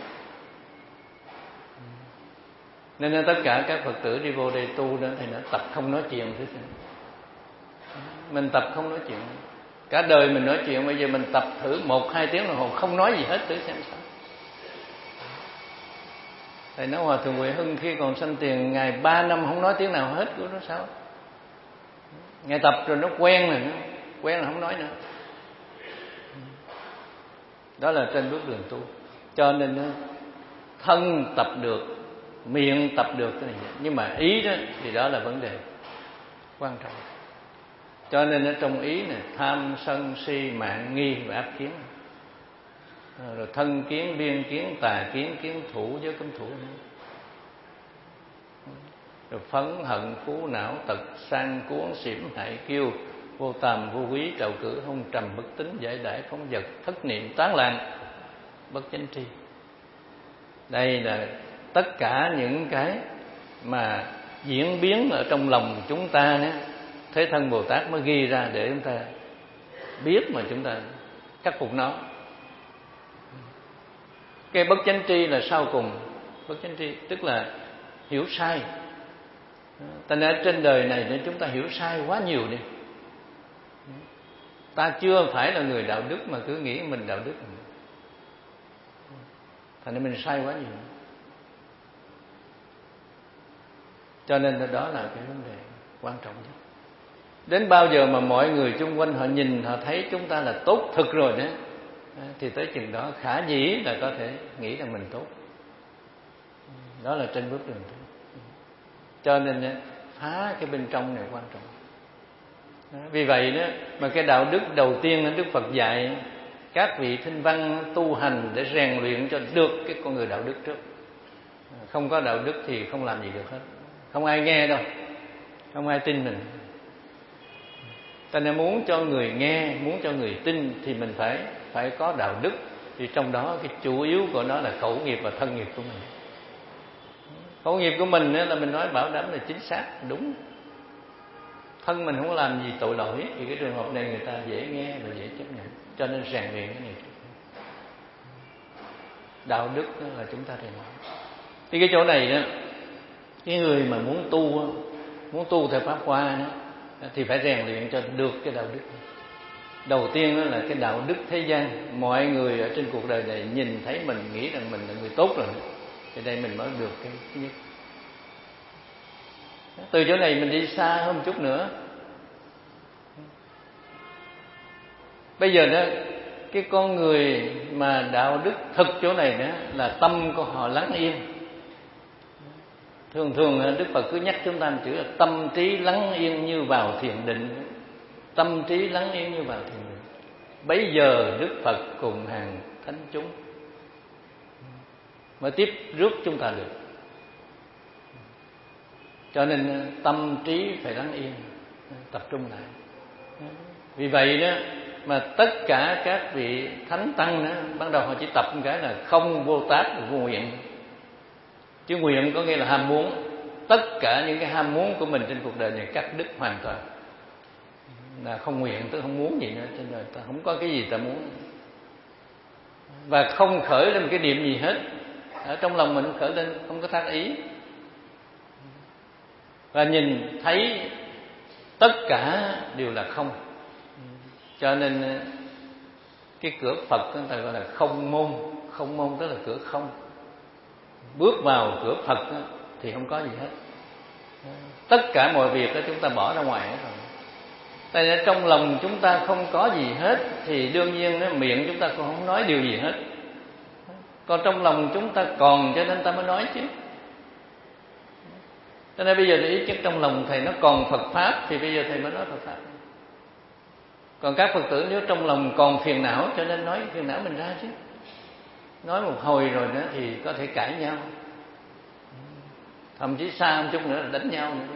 Speaker 2: Nên tất cả các Phật tử đi vô đây tu đó thì nó tập không nói chuyện thứ xem. Mình tập không nói chuyện. Cả đời mình nói chuyện, bây giờ mình tập thử 1-2 tiếng đồng hồ không nói gì hết thử xem sao. Thầy nói Hòa thượng Huệ Hưng khi còn sanh tiền ngày 3 năm không nói tiếng nào hết của nó sao? Ngày tập rồi nó quen rồi, quen là không nói nữa. Đó là trên bước đường tu. Cho nên thân tập được, miệng tập được cái này, nhưng mà ý đó thì đó là vấn đề quan trọng. Cho nên ở trong ý này tham sân si mạn nghi và ác kiến, rồi thân kiến, biên kiến, tà kiến, kiến thủ với cấm thủ nữa, rồi phấn hận phú não tật sang cuốn xỉm hại kiêu vô tàm vô quý trầu cử hung trầm bất tín giải đãi phóng dật thất niệm tán loạn bất chánh tri. Đây là tất cả những cái mà diễn biến ở trong lòng chúng ta nhé. Thế Thân Bồ Tát mới ghi ra để chúng ta biết mà chúng ta khắc phục nó. Cái bất chánh tri là sau cùng. Bất chánh tri tức là hiểu sai. Thành ra trên đời này nên chúng ta hiểu sai quá nhiều đi. Ta chưa phải là người đạo đức mà cứ nghĩ mình đạo đức. Thành ra mình sai quá nhiều. Cho nên đó là cái vấn đề quan trọng nhất. Đến bao giờ mà mọi người xung quanh họ nhìn, họ thấy chúng ta là tốt thực rồi đó, thì tới chừng đó khả dĩ là có thể nghĩ rằng mình tốt. Đó là trên bước đường tu. Cho nên phá cái bên trong này quan trọng. Vì vậy đó mà cái đạo đức đầu tiên Đức Phật dạy các vị thinh văn tu hành để rèn luyện cho được cái con người đạo đức trước. Không có đạo đức thì không làm gì được hết. Không ai nghe đâu, không ai tin mình. Ta nên muốn cho người nghe, muốn cho người tin thì mình phải có đạo đức. Thì trong đó cái chủ yếu của nó là khẩu nghiệp và thân nghiệp của mình. Khẩu nghiệp của mình là mình nói bảo đảm là chính xác, đúng. Thân mình không làm gì tội lỗi thì cái trường hợp này người ta dễ nghe và dễ chấp nhận. Cho nên rèn luyện cái này. Đạo đức là chúng ta rèn luyện. Thì cái chỗ này đó, cái người mà muốn tu theo pháp Hoa đó, thì phải rèn luyện cho được cái đạo đức. Đầu tiên đó là cái đạo đức thế gian. Mọi người ở trên cuộc đời này nhìn thấy mình, nghĩ rằng mình là người tốt rồi, thì đây mình mới được cái thứ nhất. Từ chỗ này mình đi xa hơn chút nữa. Bây giờ đó, cái con người mà đạo đức thực chỗ này đó là tâm của họ lắng yên. Thường Đức Phật cứ nhắc chúng ta một chữ là tâm trí lắng yên như vào thiền định. Tâm trí lắng yên như vào thiền định. Bấy giờ Đức Phật cùng hàng thánh chúng mới tiếp rước chúng ta được. Cho nên tâm trí phải lắng yên, tập trung lại. Vì vậy đó mà tất cả các vị thánh tăng đó, ban đầu họ chỉ tập một cái là không vô tác vô nguyện. Chứ nguyện có nghĩa là ham muốn. Tất cả những cái ham muốn của mình trên cuộc đời này cắt đứt hoàn toàn. Là không nguyện, tức không muốn gì nữa trên đời. Ta không có cái gì ta muốn. và không khởi lên một cái niệm gì hết. Ở trong lòng mình khởi lên không có tác ý, và nhìn thấy tất cả đều là không. Cho nên cái cửa Phật người ta gọi là không môn. Không môn tức là cửa không. Bước vào cửa Phật thì không có gì hết. Tất cả mọi việc đó chúng ta bỏ ra ngoài hết rồi. Tại vì trong lòng chúng ta không có gì hết thì đương nhiên miệng chúng ta cũng không nói điều gì hết. Còn trong lòng chúng ta còn, cho nên ta mới nói chứ. Cho nên bây giờ ý chứ trong lòng thầy nó còn Phật Pháp thì bây giờ thầy mới nói Phật Pháp. Còn các Phật tử nếu trong lòng còn phiền não, cho nên nói phiền não mình ra chứ. Nói một hồi rồi nữa thì có thể cãi nhau, thậm chí xa một chút nữa là đánh nhau nữa.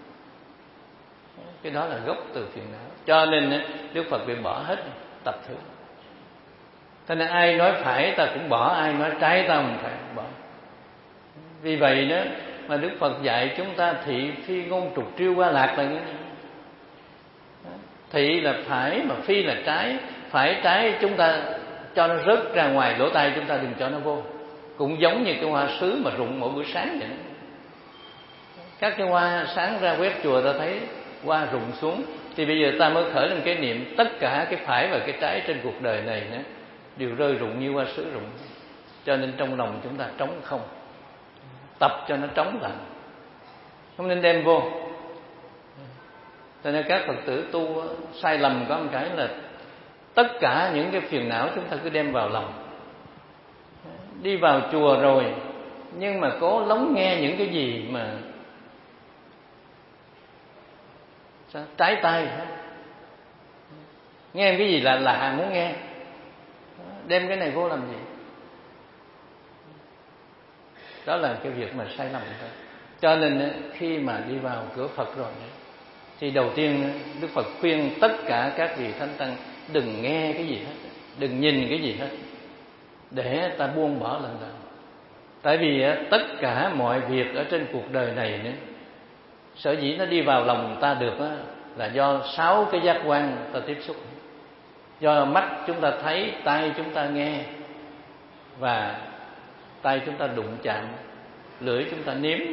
Speaker 2: Cái đó là gốc từ phiền não. Cho nên Đức Phật bị bỏ hết tập thứ. Cho nên ai nói phải ta cũng bỏ, ai nói trái ta cũng phải bỏ. Vì vậy đó mà Đức Phật dạy chúng ta thị phi ngôn trục triêu qua lạc là như thế. Thị là phải mà phi là trái. Phải trái chúng ta cho nó rớt ra ngoài lỗ tai, chúng ta đừng cho nó vô. Cũng giống như cái hoa sứ mà rụng mỗi buổi sáng vậy đó. Các cái hoa sáng ra quét chùa ta thấy hoa rụng xuống, thì bây giờ ta mới khởi lên cái niệm tất cả cái phải và cái trái trên cuộc đời này nữa đều rơi rụng như hoa sứ rụng. Cho nên trong lòng chúng ta trống không, tập cho nó trống lại, không nên đem vô. Cho nên các Phật tử tu sai lầm có một cái là tất cả những cái phiền não chúng ta cứ đem vào lòng. Đi vào chùa rồi nhưng mà cố lắng nghe những cái gì mà trái tai, nghe cái gì là lạ muốn nghe, đem cái này vô làm gì? Đó là cái việc mà sai lầm thôi. Cho nên khi mà đi vào cửa Phật rồi thì đầu tiên Đức Phật khuyên tất cả các vị thánh tăng đừng nghe cái gì hết, đừng nhìn cái gì hết, để ta buông bỏ lần đầu. Tại vì tất cả mọi việc ở trên cuộc đời này nữa, sở dĩ nó đi vào lòng ta được là do 6 cái giác quan ta tiếp xúc. Do mắt chúng ta thấy, tai chúng ta nghe, và tay chúng ta đụng chạm, lưỡi chúng ta nếm,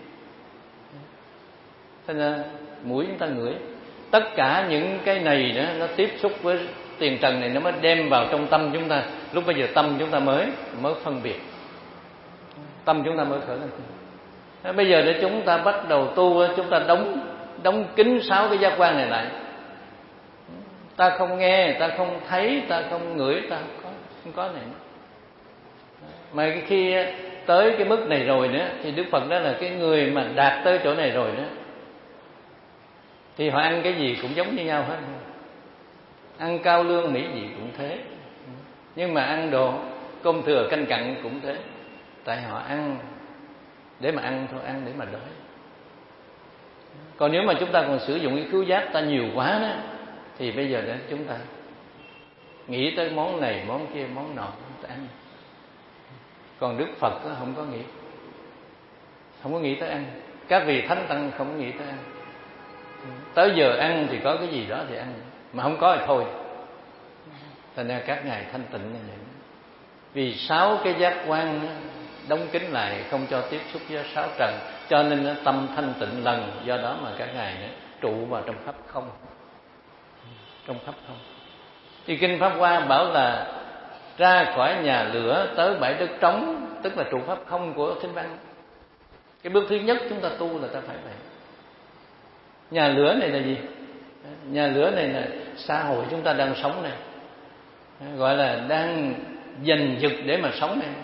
Speaker 2: thế nên mũi chúng ta ngửi. Tất cả những cái này đó, nó tiếp xúc với tiền trần này, nó mới đem vào trong tâm chúng ta. Lúc bây giờ tâm chúng ta mới phân biệt, tâm chúng ta mới khởi lên. Bây giờ để chúng ta bắt đầu tu, chúng ta đóng kín 6 cái giác quan này lại. Ta không nghe, ta không thấy, ta không ngửi, ta không có này. Mà khi tới cái mức này rồi nữa thì Đức Phật đó là cái người mà đạt tới chỗ này rồi nữa thì họ ăn cái gì cũng giống như nhau hết. Ăn cao lương mỹ vị cũng thế, nhưng mà ăn đồ cơm thừa canh cặn cũng thế. Tại họ ăn để mà ăn thôi, ăn để mà đói. Còn nếu mà chúng ta còn sử dụng cái khứu giác ta nhiều quá đó, thì bây giờ đó chúng ta nghĩ tới món này món kia món nọ chúng ta ăn. Còn Đức Phật không có nghĩ, không có nghĩ tới ăn. Các vị thánh tăng không có nghĩ tới ăn. Tới giờ ăn thì có cái gì đó thì ăn, mà không có thì thôi. Thành ra các ngài thanh tịnh như vậy. Vì 6 cái giác quan đóng kín lại, không cho tiếp xúc với 6 trần, cho nên tâm thanh tịnh lần. Do đó mà các ngài trụ vào trong pháp không. Trong pháp không. Thì Kinh Pháp Hoa bảo là ra khỏi nhà lửa tới bãi đất trống, tức là trụ pháp không của Kinh Văn. Cái bước thứ nhất chúng ta tu là ta phải vậy. Nhà lửa này là gì? Nhà lửa này là xã hội chúng ta đang sống này, gọi là đang giành giật để mà sống này,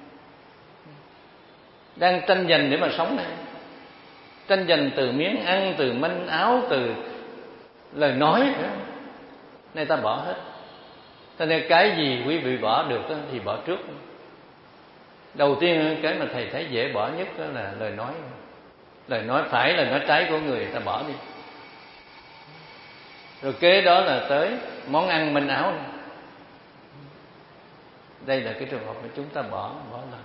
Speaker 2: đang tranh giành để mà sống này. Tranh giành từ miếng ăn, từ manh áo, từ lời nói này ta bỏ hết. Cho nên cái gì quý vị bỏ được thì bỏ trước. Đầu tiên cái mà thầy thấy dễ bỏ nhất đó là lời nói. Lời nói phải, lời nói trái của người ta bỏ đi. Rồi kế đó là tới món ăn manh áo này. Đây là cái trường hợp mà chúng ta bỏ lần.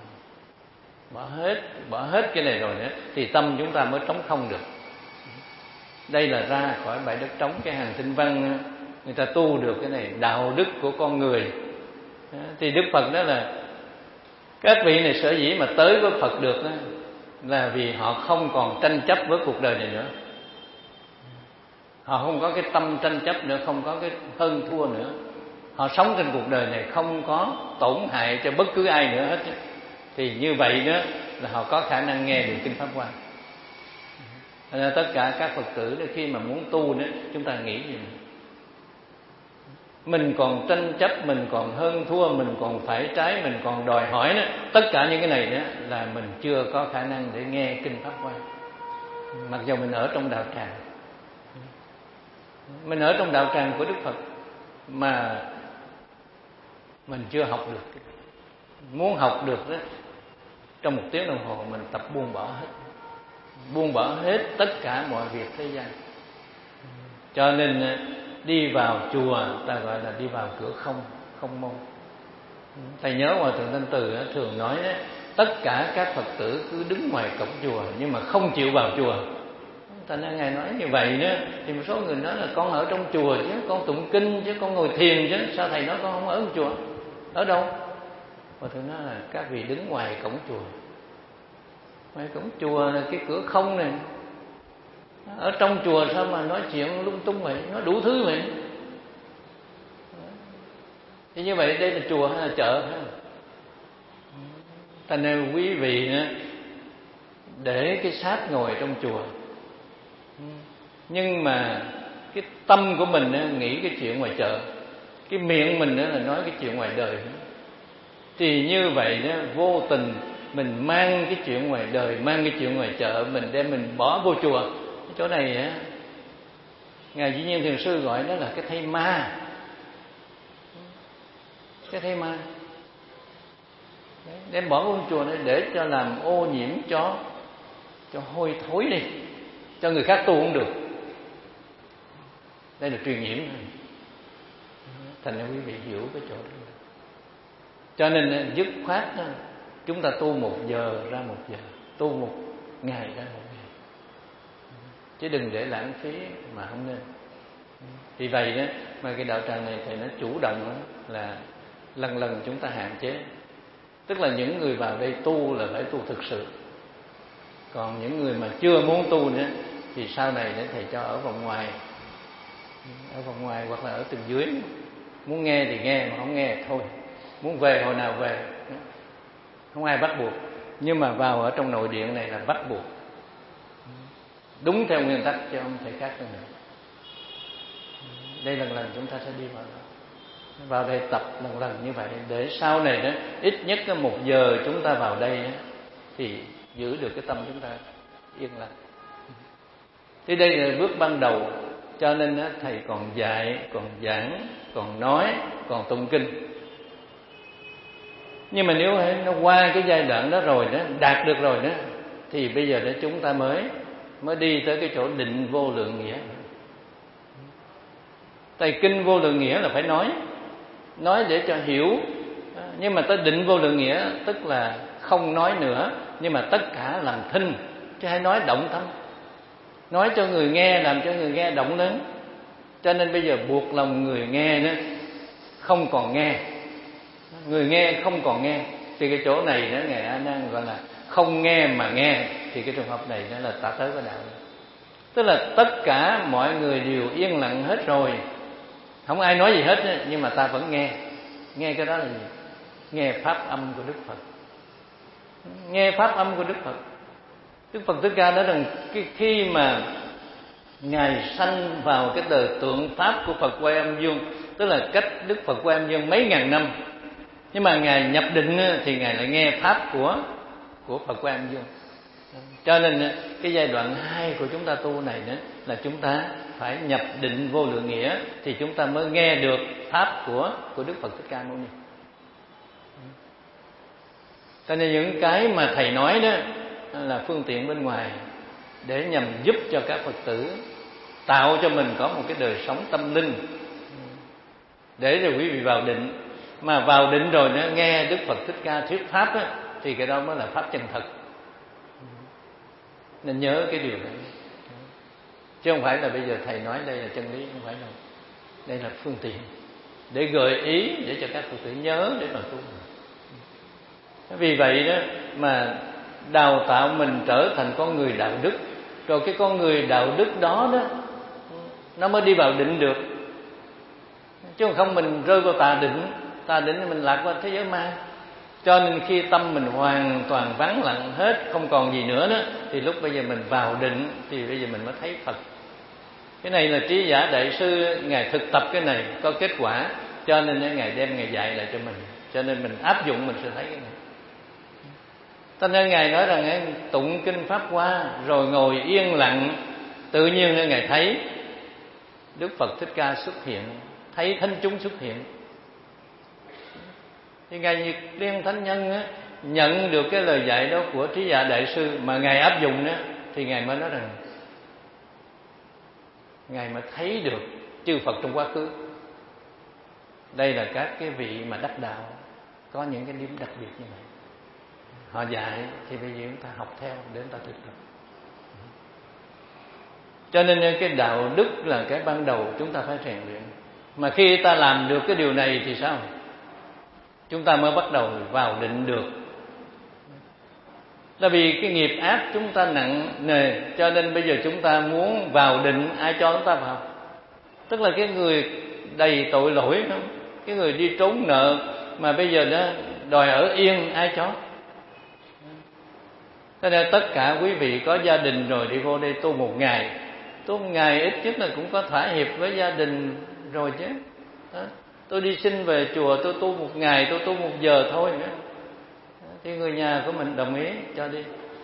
Speaker 2: Bỏ hết cái này rồi nữa thì tâm chúng ta mới trống không được. Đây là ra khỏi bãi đất trống. Cái hàng Tinh Văn người ta tu được cái này, đạo đức của con người Thì Đức Phật đó là các vị này sở dĩ mà tới với Phật được đó, là vì họ không còn tranh chấp với cuộc đời này nữa. Họ không có cái tâm tranh chấp nữa, không có cái hơn thua nữa. Họ sống trên cuộc đời này không có tổn hại cho bất cứ ai nữa hết. Thì như vậy đó là họ có khả năng nghe được kinh Pháp Hoa. Nên tất cả các Phật tử đó, khi mà muốn tu đó, chúng ta nghĩ gì mình còn tranh chấp, mình còn hơn thua, mình còn phải trái, mình còn đòi hỏi đó, tất cả những cái này đó là mình chưa có khả năng để nghe kinh Pháp Hoa. Mặc dù mình ở trong đạo tràng, mình ở trong đạo tràng của Đức Phật mà mình chưa học được. Muốn học được đó, trong 1 tiếng đồng hồ mình tập buông bỏ hết tất cả mọi việc thế gian. Cho nên đi vào chùa ta gọi là đi vào cửa không môn. Thầy nhớ Hòa Thượng Thanh Từ thường nói đó, tất cả các Phật tử cứ đứng ngoài cổng chùa nhưng mà không chịu vào chùa. Thành ra Ngài nói như vậy đó, thì một số người nói là con ở trong chùa chứ, con tụng kinh chứ, con ngồi thiền chứ, sao thầy nói con không ở trong chùa? Ở đâu? Hòa Thượng nói là các vị đứng ngoài cổng chùa. Ngoài cổng chùa là cái cửa không này. Ở trong chùa sao mà nói chuyện lung tung vậy, nói đủ thứ vậy. Thì như vậy đây là chùa hay là chợ? Thành ra quý vị nữa, để cái xác ngồi trong chùa, nhưng mà cái tâm của mình nghĩ cái chuyện ngoài chợ, cái miệng mình là nói cái chuyện ngoài đời. Thì như vậy đó, vô tình mình mang cái chuyện ngoài đời, mang cái chuyện ngoài chợ, mình đem mình bỏ vô chùa. Cái chỗ này á, Ngài Dĩ Nhiên Thiền Sư gọi đó là cái thây ma. Cái thây ma đem bỏ vô chùa để cho làm ô nhiễm, cho hôi thối đi, cho người khác tu không được. Đây là truyền nhiễm. Thành ra quý vị hiểu cái chỗ đó. Cho nên dứt khoát đó, chúng ta tu 1 giờ ra 1 giờ, tu 1 ngày ra 1 ngày, chứ đừng để lãng phí mà không nên. Vì vậy đó mà cái đạo tràng này thầy nó chủ động đó, là lần chúng ta hạn chế. Tức là những người vào đây tu là phải tu thực sự. Còn những người mà chưa muốn tu nữa thì sau này để thầy cho ở vòng ngoài. Ở vòng ngoài hoặc là ở tầng dưới. Muốn nghe thì nghe, mà không nghe thôi. Muốn về hồi nào về, không ai bắt buộc. Nhưng mà vào ở trong nội điện này là bắt buộc, đúng theo nguyên tắc, chứ không thể khác nữa. Đây lần chúng ta sẽ đi vào đây tập lần như vậy, để sau này đó ít nhất có 1 giờ chúng ta vào đây đó, thì giữ được cái tâm chúng ta yên lặng. Thì đây là bước ban đầu. Cho nên đó, thầy còn dạy, còn giảng, còn nói, còn tụng kinh. Nhưng mà nếu nó qua cái giai đoạn đó rồi đó, đạt được rồi đó, thì bây giờ đó chúng ta mới đi tới cái chỗ định vô lượng nghĩa. Tại kinh vô lượng nghĩa là phải nói để cho hiểu. Nhưng mà tới định vô lượng nghĩa tức là không nói nữa, nhưng mà tất cả làm thinh, chứ hay nói động tâm, nói cho người nghe, làm cho người nghe động lớn. Cho nên bây giờ buộc lòng người nghe đó không còn nghe, người nghe không còn nghe. Thì cái chỗ này đó Ngài A Nan gọi là không nghe mà nghe. Thì cái trường hợp này đó là ta tới với đạo. Tức là tất cả mọi người đều yên lặng hết rồi, không ai nói gì hết, nhưng mà ta vẫn nghe. Nghe cái đó là gì? Nghe pháp âm của Đức Phật. Nghe pháp âm của Đức Phật. Đức Phật Thích Ca nói rằng khi mà Ngài sanh vào cái đời tượng pháp của Phật Quan Âm Dương, tức là cách Đức Phật Quan Âm Dương mấy ngàn năm, nhưng mà Ngài nhập định thì Ngài lại nghe pháp của Phật Quan Âm Dương. Cho nên cái giai đoạn 2 của chúng ta tu này đó là chúng ta phải nhập định vô lượng nghĩa, thì chúng ta mới nghe được pháp của Đức Phật Thích Ca Mâu Ni. Cho nên những cái mà thầy nói đó là phương tiện bên ngoài để nhằm giúp cho các Phật tử tạo cho mình có một cái đời sống tâm linh, để rồi quý vị vào định. Mà vào định rồi nó nghe Đức Phật Thích Ca thuyết pháp đó, thì cái đó mới là pháp chân thật. Nên nhớ cái điều này, chứ không phải là bây giờ thầy nói đây là chân lý, không phải đâu. Đây là phương tiện. để gợi ý để cho các Phật tử nhớ để mà tu. Vì vậy đó mà đào tạo mình trở thành con người đạo đức, rồi cái con người đạo đức đó đó nó mới đi vào định được, chứ không mình rơi vào tà định mình lạc qua thế giới ma. Cho nên khi tâm mình hoàn toàn vắng lặng hết, không còn gì nữa đó, thì lúc bây giờ mình vào định thì bây giờ mình mới thấy Phật. Cái này là Trí Giả Đại Sư Ngài thực tập cái này có kết quả, cho nên Ngài đem Ngài dạy lại cho mình, cho nên mình áp dụng mình sẽ thấy cái này. Cho nên Ngài nói rằng tụng kinh Pháp Hoa rồi ngồi yên lặng, tự nhiên Ngài thấy Đức Phật Thích Ca xuất hiện, thấy thánh chúng xuất hiện. Thì Ngài Nhiệt Liên Thánh Nhân á, nhận được cái lời dạy đó của Trí Giả Đại Sư mà Ngài áp dụng đó, thì Ngài mới nói rằng Ngài mới thấy được chư Phật trong quá khứ. Đây là các cái vị mà đắc đạo có những cái điểm đặc biệt như vậy. Họ dạy thì bây giờ chúng ta học theo để chúng ta thực tập. Cho nên cái đạo đức là cái ban đầu chúng ta phải rèn luyện. Mà khi ta làm được cái điều này thì sao? Chúng ta mới bắt đầu vào định được. Là vì cái nghiệp ác chúng ta nặng nề, cho nên bây giờ chúng ta muốn vào định, ai cho chúng ta vào? Tức là cái người đầy tội lỗi, cái người đi trốn nợ mà bây giờ đó đòi ở yên, ai cho? Cho nên tất cả quý vị có gia đình rồi đi vô đây tu một ngày ít nhất là cũng có thỏa hiệp với gia đình rồi chứ. Đó. Tôi đi xin về chùa, tôi tu một ngày, tôi tu 1 giờ thôi nữa, thì người nhà của mình đồng ý cho đi.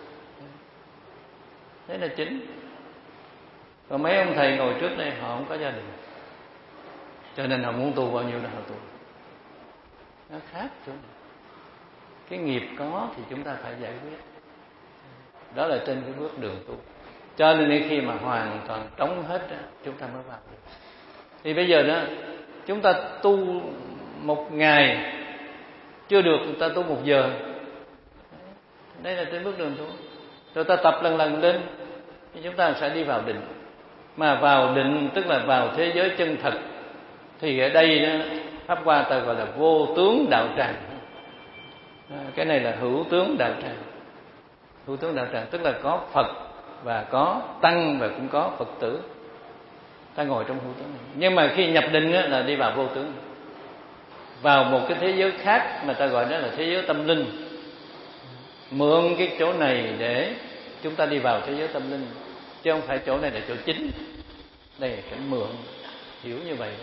Speaker 2: Thế là chính. Còn mấy ông thầy ngồi trước đây họ không có gia đình, cho nên họ muốn tu bao nhiêu đó họ tu. Nó khác chỗ này. Cái nghiệp có thì chúng ta phải giải quyết. Đó là trên cái bước đường tu. Cho nên khi mà hoàn toàn trống hết đó, chúng ta mới vào được. Thì bây giờ đó chúng ta tu 1 ngày chưa được, người ta tu 1 giờ. Đây là trên bước đường tu. Rồi ta tập lần lên thì chúng ta sẽ đi vào định. Mà vào định tức là vào thế giới chân thật. Thì ở đây đó, Pháp Hoa ta gọi là vô tướng đạo tràng. Cái này là hữu tướng đạo tràng. Hữu tướng đạo tràng tức là có Phật và có Tăng và cũng có Phật tử. Ta ngồi trong hữu tướng này. Nhưng mà khi nhập định đó, là đi vào vô tướng, vào một cái thế giới khác mà ta gọi đó là thế giới tâm linh. Mượn cái chỗ này để chúng ta đi vào thế giới tâm linh, chứ không phải chỗ này là chỗ chính. Đây là cái mượn, hiểu như vậy.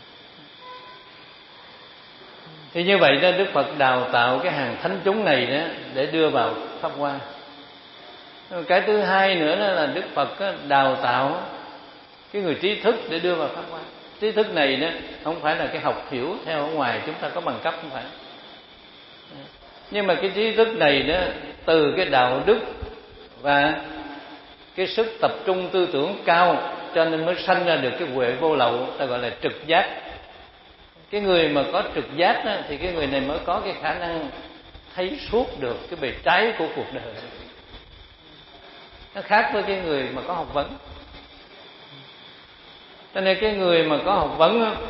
Speaker 2: Thì như vậy đó, Đức Phật đào tạo cái hàng thánh chúng này đó để đưa vào Pháp Hoa. Cái thứ hai nữa đó là Đức Phật đào tạo cái người trí thức để đưa vào Pháp Hoa. Trí thức này đó không phải là cái học hiểu theo ở ngoài chúng ta có bằng cấp, không phải. Nhưng mà cái trí thức này đó từ cái đạo đức và cái sức tập trung tư tưởng cao, cho nên mới sanh ra được cái huệ vô lậu, ta gọi là trực giác. Cái người mà có trực giác đó, thì cái người này mới có cái khả năng thấy suốt được cái bề trái của cuộc đời. Nó khác với cái người mà có học vấn. Cho nên cái người mà có học vấn đó,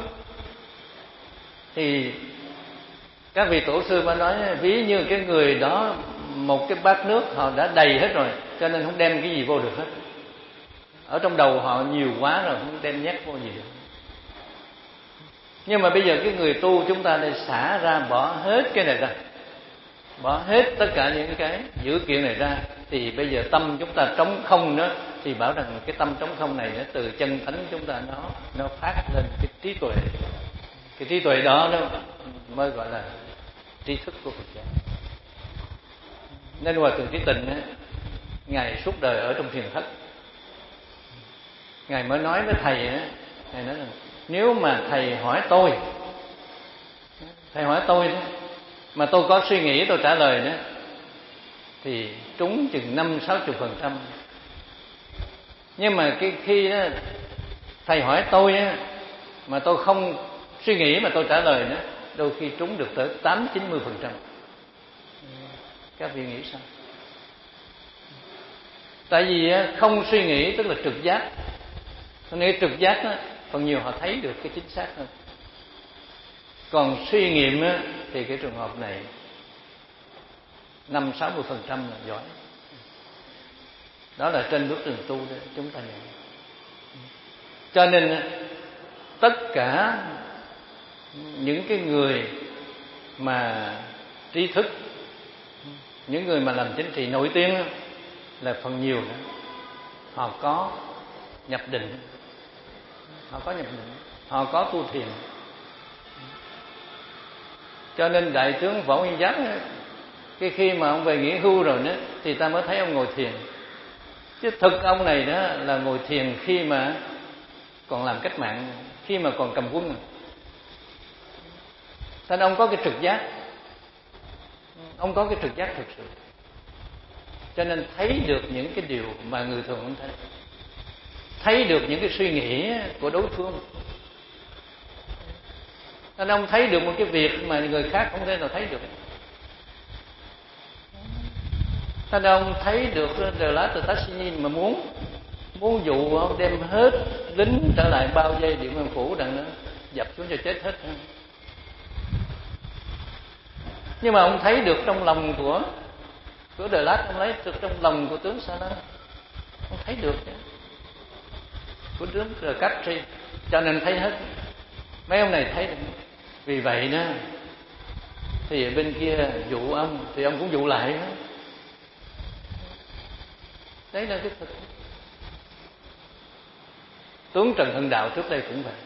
Speaker 2: thì các vị tổ sư mới nói ví như cái người đó một cái bát nước họ đã đầy hết rồi, cho nên không đem cái gì vô được hết. Ở trong đầu họ nhiều quá rồi, không đem nhét vô gì được. Nhưng mà bây giờ cái người tu chúng ta đây xả ra, bỏ hết cái này ra, bỏ hết tất cả những cái dữ kiện này ra, thì bây giờ tâm chúng ta trống không đó, thì bảo rằng cái tâm trống không này nó từ chân thánh chúng ta nó phát lên cái trí tuệ. Cái trí tuệ đó nó mới gọi là tri thức của Phật giáo. Nên Hòa Thượng Trí Tịnh á, Ngài suốt đời ở trong thiền thất. Ngài mới nói với thầy á, Ngài nói rằng nếu mà thầy hỏi tôi đó, mà tôi có suy nghĩ tôi trả lời đó, thì trúng chừng 50-60%. Nhưng mà khi đó, thầy hỏi tôi á, mà tôi không suy nghĩ mà tôi trả lời đó, đôi khi trúng được tới 80-90%. Các vị nghĩ sao? Tại vì không suy nghĩ tức là trực giác. Nếu trực giác đó, phần nhiều họ thấy được cái chính xác hơn. Còn suy nghiệm á, thì cái trường hợp này 50-60% là giỏi. Đó là trên bước đường tu đó chúng ta nhận. Cho nên tất cả những cái người mà trí thức, những người mà làm chính trị nổi tiếng là phần nhiều đó, họ có nhập định, họ có tu thiền. Cho nên đại tướng Võ Nguyên Giáp cái khi mà ông về nghỉ hưu rồi đó, thì ta mới thấy ông ngồi thiền. Chứ thực ông này đó là ngồi thiền khi mà còn làm cách mạng, khi mà còn cầm quân. Nên ông có cái trực giác, ông có cái trực giác thực sự, cho nên thấy được những cái điều mà người thường không thấy được những cái suy nghĩ của đối phương. Nên ông thấy được một cái việc mà người khác không thể nào thấy được. Nên ông thấy được De Latassigny mà muốn dụ ông đem hết lính trở lại bao vây Điện Biên Phủ, đặng nó dập xuống cho chết hết. Nhưng mà ông thấy được trong lòng của De Lat, ông lấy được trong lòng của tướng Sa Lan, ông thấy được của tướng Castri, cho nên thấy hết. Mấy ông này thấy được. Vì vậy đó thì bên kia dụ ông thì ông cũng dụ lại đó. Đấy là cái thực. Tướng Trần Hưng Đạo trước đây cũng vậy.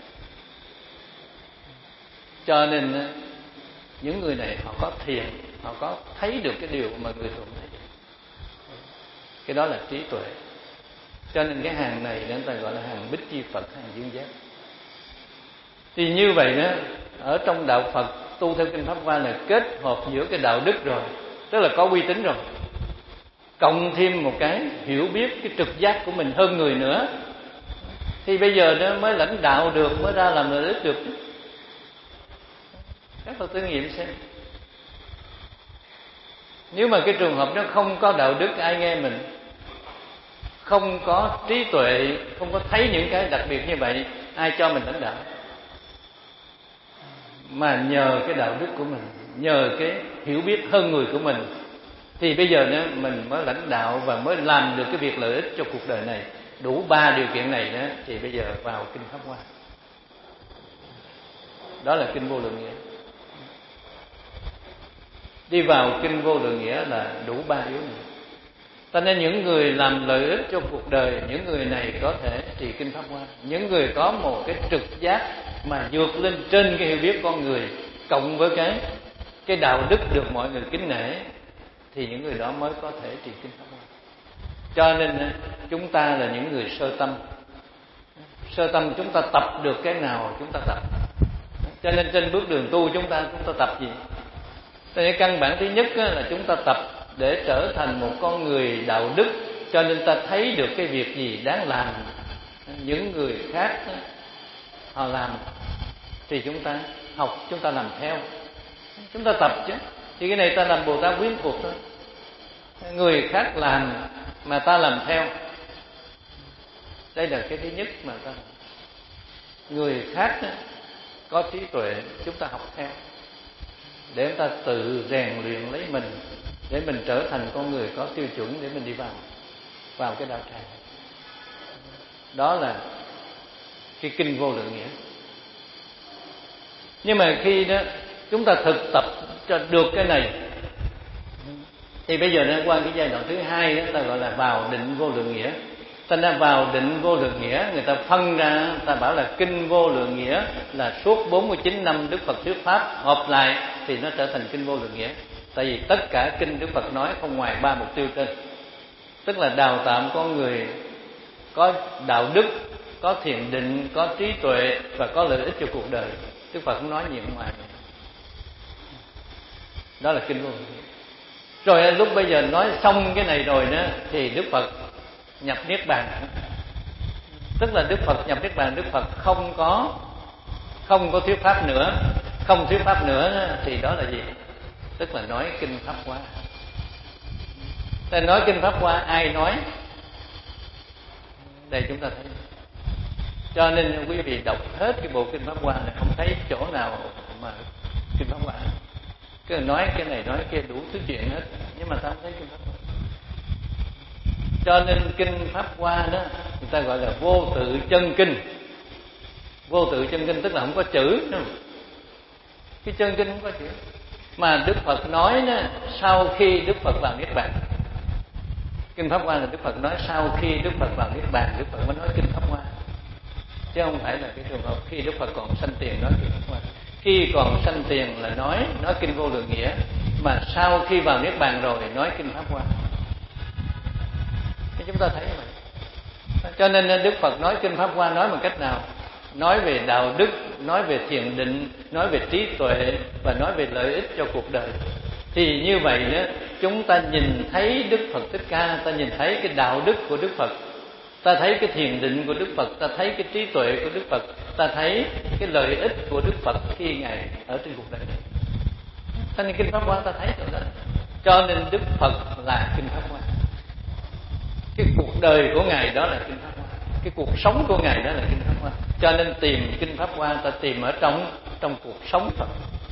Speaker 2: Cho nên những người này họ có thiền, họ có thấy được cái điều mà người thường thấy. Cái đó là trí tuệ. Cho nên cái hàng này người ta gọi là hàng Bích Chi Phật, hàng Dương Giác. Thì như vậy đó, ở trong đạo Phật tu theo kinh Pháp Hoa là kết hợp giữa cái đạo đức rồi, tức là có uy tín rồi, cộng thêm một cái hiểu biết, cái trực giác của mình hơn người nữa, thì bây giờ nó mới lãnh đạo được, mới ra làm lợi ích được. Các Phật tử nghiệm xem, nếu mà cái trường hợp nó không có đạo đức, ai nghe mình, không có trí tuệ, không có thấy những cái đặc biệt như vậy, ai cho mình lãnh đạo? Mà nhờ cái đạo đức của mình, nhờ cái hiểu biết hơn người của mình, thì bây giờ nữa mình mới lãnh đạo và mới làm được cái việc lợi ích cho cuộc đời này. Đủ 3 điều kiện này đó, thì bây giờ vào kinh Pháp Hoa. Đó là kinh Vô Lượng Nghĩa. Đi vào kinh Vô Lượng Nghĩa là đủ 3 yếu này. Cho nên những người làm lợi ích cho cuộc đời, những người này có thể trì kinh Pháp Hoa. Những người có một cái trực giác mà vượt lên trên cái hiểu biết con người, cộng với cái đạo đức được mọi người kính nể, thì những người đó mới có thể trì kinh Pháp Hoa. Cho nên chúng ta là những người sơ tâm. Sơ tâm chúng ta tập được cái nào chúng ta tập. Cho nên trên bước đường tu chúng ta tập gì? Cho nên căn bản thứ nhất là chúng ta tập để trở thành một con người đạo đức, cho nên ta thấy được cái việc gì đáng làm, những người khác họ làm thì chúng ta học, chúng ta làm theo, chúng ta tập chứ. Thì cái này ta làm Bồ Tát quyến thuộc thôi. Người khác làm mà ta làm theo, đây là cái thứ nhất mà ta. Người khác có trí tuệ, chúng ta học theo, để chúng ta tự rèn luyện lấy mình, để mình trở thành con người có tiêu chuẩn để mình đi vào cái đạo tràng. Đó là cái kinh Vô Lượng Nghĩa. Nhưng mà khi đó chúng ta thực tập cho được cái này, thì bây giờ nó qua cái giai đoạn thứ hai đó, ta gọi là vào định Vô Lượng Nghĩa. Thành ra vào định Vô Lượng Nghĩa, người ta phân ra, ta bảo là kinh Vô Lượng Nghĩa là suốt 49 năm Đức Phật thuyết pháp hợp lại thì nó trở thành kinh Vô Lượng Nghĩa. Tại vì tất cả kinh Đức Phật nói không ngoài 3 mục tiêu trên, tức là đào tạo con người có đạo đức, có thiền định, có trí tuệ và có lợi ích cho cuộc đời. Đức Phật không nói gì ngoài. Đó là kinh Vô Lượng Nghĩa. Rồi lúc bây giờ nói xong cái này rồi đó, thì Đức Phật nhập Niết Bàn. Tức là Đức Phật nhập Niết Bàn, Đức Phật không có thuyết pháp nữa. Không thuyết pháp nữa thì đó là gì? Tức là nói kinh Pháp Hoa. Tại nói kinh Pháp Hoa ai nói? Đây chúng ta thấy. Cho nên quý vị đọc hết cái bộ kinh Pháp Hoa này, không thấy chỗ nào mà Cứ nói cái này nói kia đủ thứ chuyện hết, nhưng mà ta không thấy kinh Pháp Hoa. Cho nên kinh Pháp Hoa đó người ta gọi là vô tự chân kinh. Vô tự chân kinh tức là không có chữ nữa. Cái chân kinh không có chữ. Mà Đức Phật nói đó, sau khi Đức Phật vào Niết Bàn. Kinh Pháp Hoa là Đức Phật nói sau khi Đức Phật vào Niết Bàn, Đức Phật mới nói kinh Pháp Hoa. Chứ không phải là cái trường hợp khi Đức Phật còn sanh tiền nói kinh Pháp Hoa. Khi còn sanh tiền là nói kinh Vô Lượng Nghĩa, mà sau khi vào Niết Bàn rồi nói kinh Pháp Hoa. Thì chúng ta thấy vậy. Cho nên Đức Phật nói kinh Pháp Hoa nói bằng cách nào? Nói về đạo đức, nói về thiền định, nói về trí tuệ và nói về lợi ích cho cuộc đời. Thì như vậy đó, chúng ta nhìn thấy Đức Phật Thích Ca, ta nhìn thấy cái đạo đức của Đức Phật, ta thấy cái thiền định của Đức Phật, ta thấy cái trí tuệ của Đức Phật, ta thấy cái lợi ích của Đức Phật khi Ngài ở trên cuộc đời này. Cho nên kinh Pháp Hoa ta thấy rồi đó. Cho nên Đức Phật là kinh Pháp Hoa. Cái cuộc đời của Ngài đó là kinh Pháp Hoa. Cái cuộc sống của Ngài đó là kinh Pháp Hoa. Cho nên tìm kinh Pháp Hoa ta tìm ở trong cuộc sống Phật.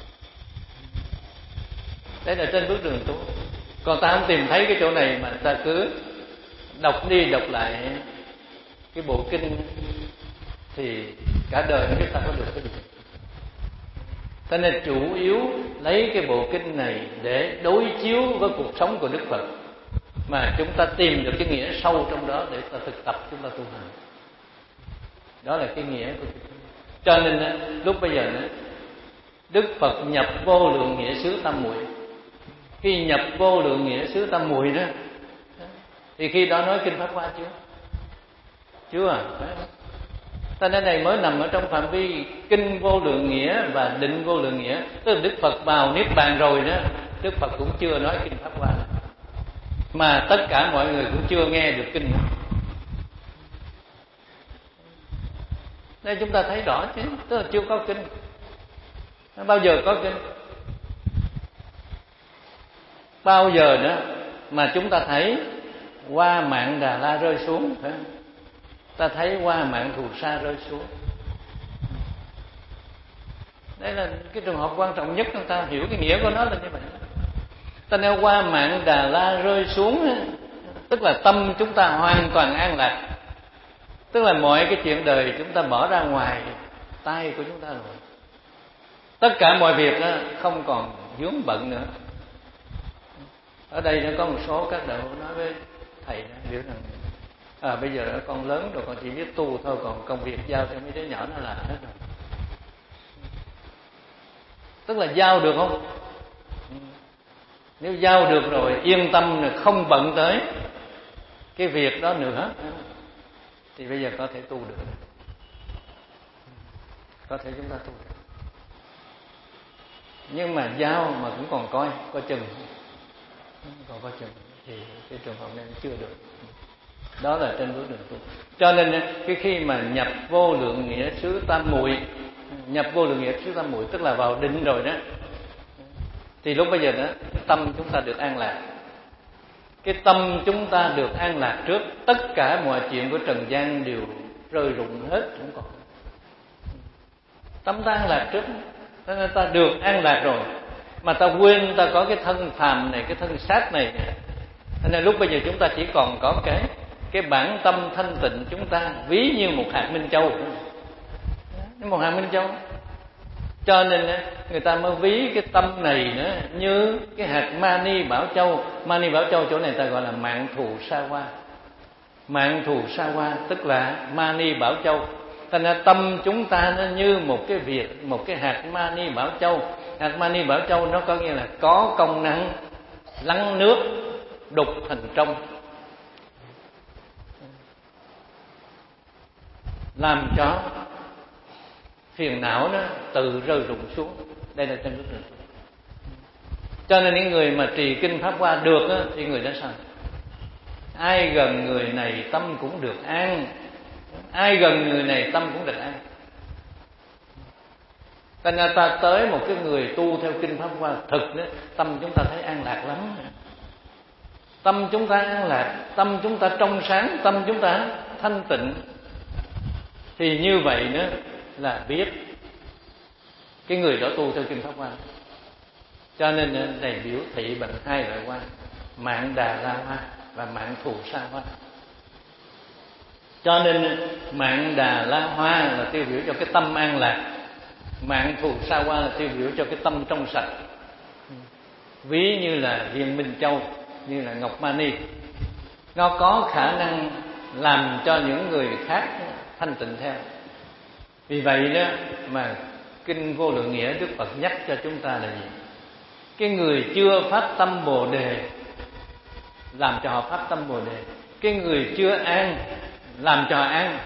Speaker 2: Đấy là trên bước đường tu. Còn ta không tìm thấy cái chỗ này mà ta cứ đọc đi đọc lại cái bộ kinh thì cả đời không biết ta có được cái gì. Cho nên chủ yếu lấy cái bộ kinh này để đối chiếu với cuộc sống của Đức Phật, mà chúng ta tìm được cái nghĩa sâu trong đó để ta thực tập, chúng ta tu hành. Đó là cái nghĩa của kinh. Cho nên lúc bây giờ Đức Phật nhập vô lượng nghĩa xứ Tam Muội. Khi nhập vô lượng nghĩa xứ Tam Muội đó thì khi đó nói kinh Pháp Hoa chưa? Chưa à? Ta nên này mới nằm ở trong phạm vi kinh vô lượng nghĩa và định vô lượng nghĩa. Tức là Đức Phật vào Niết Bàn rồi đó, Đức Phật cũng chưa nói kinh Pháp Hoa nữa. Mà tất cả mọi người cũng chưa nghe được kinh nữa. Đây chúng ta thấy rõ chứ, tức là chưa có kinh. Bao giờ có kinh? Bao giờ đó mà chúng ta thấy Hoa Mạn Đà La rơi xuống, phải không? Ta thấy Hoa Mạn Thù Sa rơi xuống. Đây là cái trường hợp quan trọng nhất, chúng ta hiểu cái nghĩa của nó là như vậy. Ta nói Hoa Mạn Đà La rơi xuống, tức là tâm chúng ta hoàn toàn an lạc. Tức là mọi cái chuyện đời chúng ta bỏ ra ngoài tay của chúng ta rồi. Tất cả mọi việc đó không còn vướng bận nữa. Ở đây nó có một số các đạo nói với thầy đó, biểu rằng bây giờ con lớn rồi, con chỉ biết tu thôi, còn công việc giao cho mấy đứa nhỏ nó làm hết rồi. Tức là giao được không? Nếu giao được rồi, yên tâm là không bận tới cái việc đó nữa, thì bây giờ có thể tu được. Có thể chúng ta tu được. Nhưng mà giao mà cũng còn coi chừng. Còn coi chừng thì cái trường hợp này chưa được. Đó là trên bước đường tu. Cho nên cái khi mà nhập vô lượng nghĩa xứ Tam Muội, nhập vô lượng nghĩa xứ Tam Muội tức là vào định rồi đó, thì lúc bây giờ đó tâm chúng ta được an lạc. Cái tâm chúng ta được an lạc trước, tất cả mọi chuyện của trần gian đều rơi rụng hết, không còn. Tâm ta an lạc trước, nên ta được an lạc rồi, mà ta quên ta có cái thân phàm này, cái thân xác này. Nên lúc bây giờ chúng ta chỉ còn có cái bản tâm thanh tịnh chúng ta ví như một hạt minh châu. Một hạt minh châu. Cho nên người ta mới ví cái tâm này nữa như cái hạt mani bảo châu. Mani bảo châu chỗ này ta gọi là mạng thù sa hoa. Mạng thù sa hoa tức là mani bảo châu. Thành ra tâm chúng ta nó như một cái hạt mani bảo châu. Hạt mani bảo châu nó có nghĩa là có công năng lắng nước, đục thành trong, làm cho phiền não nó tự rơi rụng xuống. Đây là trên bước đường. Cho nên những người mà trì kinh Pháp Hoa được á, thì người đó sao? Ai gần người này tâm cũng được an. Ai gần người này tâm cũng được an. Thành ra ta tới một cái người tu theo kinh Pháp Hoa thực đó, tâm chúng ta thấy an lạc lắm. Tâm chúng ta an lạc, tâm chúng ta trong sáng, tâm chúng ta thanh tịnh. Thì như vậy nữa là biết cái người đó tu theo kinh Pháp Hoa. Cho nên này biểu thị bằng hai loại hoa: mạng Đà La Hoa và mạng Phù Sa Hoa. Cho nên mạng Đà La Hoa là tiêu biểu cho cái tâm an lạc, mạng Phù Sa Hoa là tiêu biểu cho cái tâm trong sạch. Ví như là viên Minh Châu, như là Ngọc Mani, nó có khả năng làm cho những người khác thanh tịnh theo. Vì vậy đó mà Kinh Vô Lượng Nghĩa Đức Phật nhắc cho chúng ta là gì? Cái người chưa phát tâm Bồ Đề làm cho họ phát tâm Bồ Đề, cái người chưa an làm cho họ an.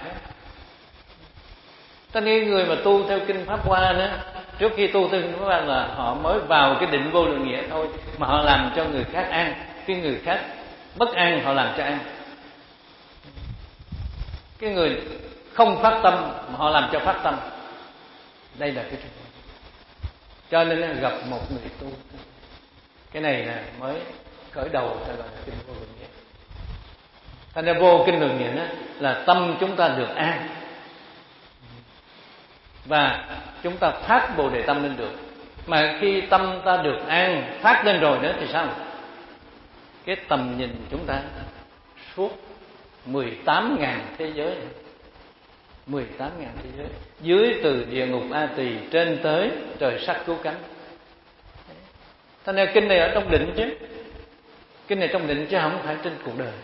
Speaker 2: Tất nhiên người mà tu theo Kinh Pháp Hoa đó, trước khi tu theo Kinh Pháp Hoa là họ mới vào cái định Vô Lượng Nghĩa thôi, mà họ làm cho người khác an. Cái người khác bất an họ làm cho an. Cái người không phát tâm mà họ làm cho phát tâm. Đây là cái trường hợp. Cho nên gặp một người tu, cái này là mới khởi đầu cho gọi là Kinh Vô Lượng Nghĩa. Thành ra vô Kinh Lượng Nghĩa đó là tâm chúng ta được an, và chúng ta phát Bồ Đề tâm lên được. Mà khi tâm ta được an, phát lên rồi đó thì sao? Cái tầm nhìn chúng ta suốt 18.000 thế giới, 18.000 thế giới, dưới từ địa ngục A Tỳ trên tới trời sắc cứu cánh. Thế nên kinh này ở trong định chứ, kinh này trong định chứ không phải trên cuộc đời.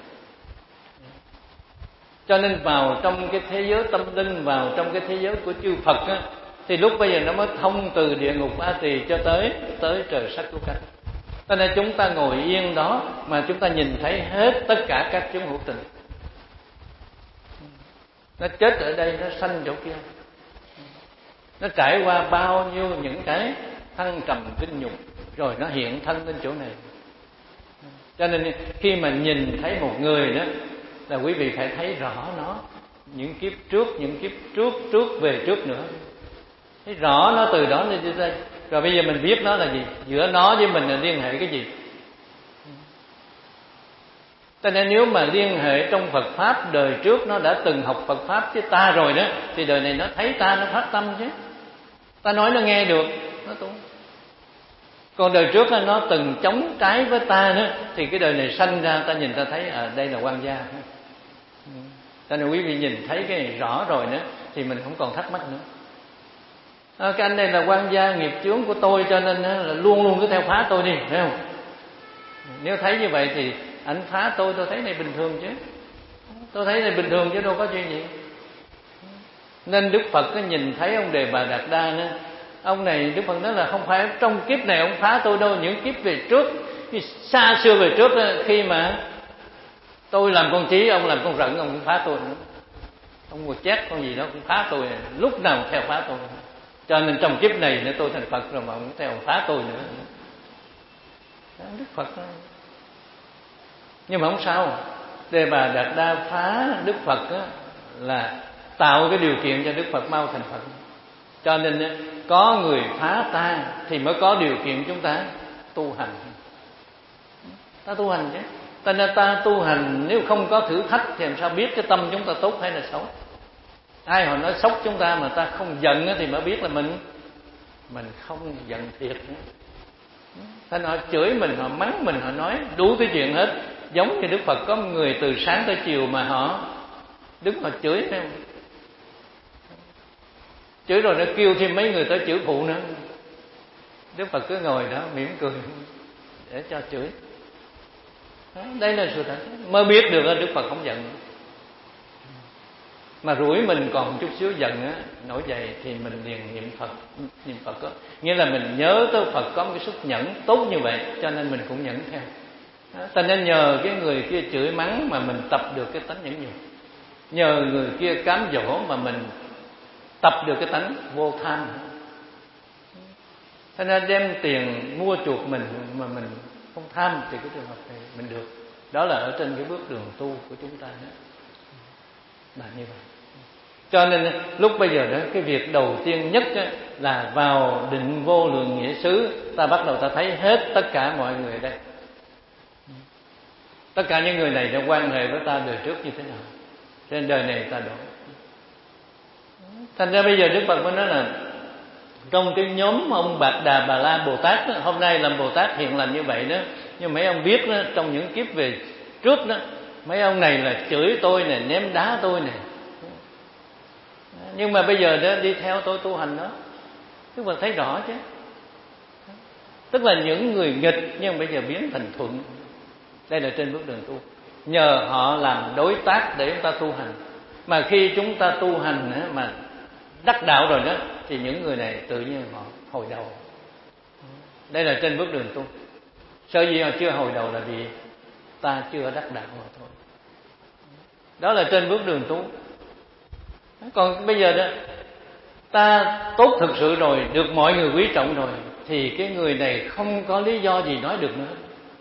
Speaker 2: Cho nên vào trong cái thế giới tâm linh, vào trong cái thế giới của chư Phật á, thì lúc bây giờ nó mới thông từ địa ngục A Tỳ cho tới trời sắc cứu cánh. Cho nên chúng ta ngồi yên đó mà chúng ta nhìn thấy hết tất cả các chúng hữu tình. Nó chết ở đây, nó sanh chỗ kia, nó trải qua bao nhiêu những cái thăng trầm vinh nhục, rồi nó hiện thân lên chỗ này. Cho nên khi mà nhìn thấy một người đó là quý vị phải thấy rõ nó, những kiếp trước, những kiếp trước về trước nữa, thấy rõ nó từ đó lên đây. Rồi bây giờ mình biết nó là gì, giữa nó với mình là liên hệ cái gì. Cho nên nếu mà liên hệ trong Phật Pháp, đời trước nó đã từng học Phật Pháp với ta rồi đó, thì đời này nó thấy ta, nó phát tâm chứ. Ta nói nó nghe được, nó tu. Còn đời trước nó từng chống trái với ta nữa, thì cái đời này sanh ra ta nhìn ta thấy đây là quan gia. Cho nên quý vị nhìn thấy cái này rõ rồi nữa thì mình không còn thắc mắc nữa. Cái anh này là quan gia nghiệp chướng của tôi, cho nên là luôn luôn cứ theo phá tôi đi, thấy không? Nếu thấy như vậy thì anh phá tôi thấy này bình thường chứ. Tôi thấy này bình thường chứ đâu có chuyện gì. Nên Đức Phật có nhìn thấy ông Đề Bà Đạt Đa nữa, ông này Đức Phật nói là không phải trong kiếp này ông phá tôi đâu, những kiếp về trước, xa xưa về trước đó, khi mà tôi làm con trí, ông làm con rận, ông cũng phá tôi nữa. Ông một chét con gì đó cũng phá tôi, lúc nào cũng theo phá tôi. Cho nên trong kiếp này nữa tôi thành Phật rồi mà ông theo ông phá tôi nữa. Đó, Đức Phật đó. Nhưng mà không sao. Đề Bà Đạt Đa phá Đức Phật đó, là tạo cái điều kiện cho Đức Phật mau thành Phật. Cho nên có người phá ta thì mới có điều kiện chúng ta tu hành. Ta tu hành chứ. Cho nên ta tu hành nếu không có thử thách thì làm sao biết cái tâm chúng ta tốt hay là xấu. Ai họ nói sốc chúng ta mà ta không giận thì mới biết là mình không giận thiệt nữa. Thế họ chửi mình, họ mắng mình, họ nói đủ cái chuyện hết. Giống như Đức Phật có người từ sáng tới chiều mà họ đứng họ chửi theo. Chửi rồi nó kêu thêm mấy người tới chửi phụ nữa. Đức Phật cứ ngồi đó mỉm cười để cho chửi. Đây là sự thật. Mới biết được là Đức Phật không giận. Mà rủi mình còn một chút xíu giận á, nổi dậy thì mình liền niệm Phật. Niệm Phật đó, nghĩa là mình nhớ tới Phật có một cái sức nhẫn tốt như vậy, cho nên mình cũng nhẫn theo. Cho nên nhờ cái người kia chửi mắng mà mình tập được cái tánh nhẫn nhục. Nhờ người kia cám dỗ mà mình tập được cái tánh vô tham. Cho nên đem tiền mua chuộc mình mà mình không tham thì cái trường hợp này mình được. Đó là ở trên cái bước đường tu của chúng ta đó. Là như vậy. Cho nên lúc bây giờ đó, cái việc đầu tiên nhất là vào định vô lượng nghĩa xứ, ta bắt đầu ta thấy hết tất cả mọi người ở đây. Tất cả những người này đã quan hệ với ta đời trước như thế nào, trên đời này ta độ. Thành ra bây giờ Đức Phật mới nói là Trong cái nhóm ông Bạc Đà Bà La Bồ Tát đó, hôm nay làm Bồ Tát hiện làm như vậy đó, nhưng mấy ông biết đó, trong những kiếp về trước đó, mấy ông này là chửi tôi nè, ném đá tôi nè, nhưng mà bây giờ đó đi theo tôi tu hành đó, tức là thấy rõ chứ. Tức là những người nghịch nhưng bây giờ biến thành thuận. Đây là trên bước đường tu. Nhờ họ làm đối tác để chúng ta tu hành. Mà khi chúng ta tu hành mà đắc đạo rồi đó, thì những người này tự nhiên họ hồi đầu. Đây là trên bước đường tu. Sở dĩ họ chưa hồi đầu là vì ta chưa đắc đạo mà thôi. Đó là trên bước đường tu. Còn bây giờ đó, ta tốt thực sự rồi, được mọi người quý trọng rồi, thì cái người này không có lý do gì nói được nữa.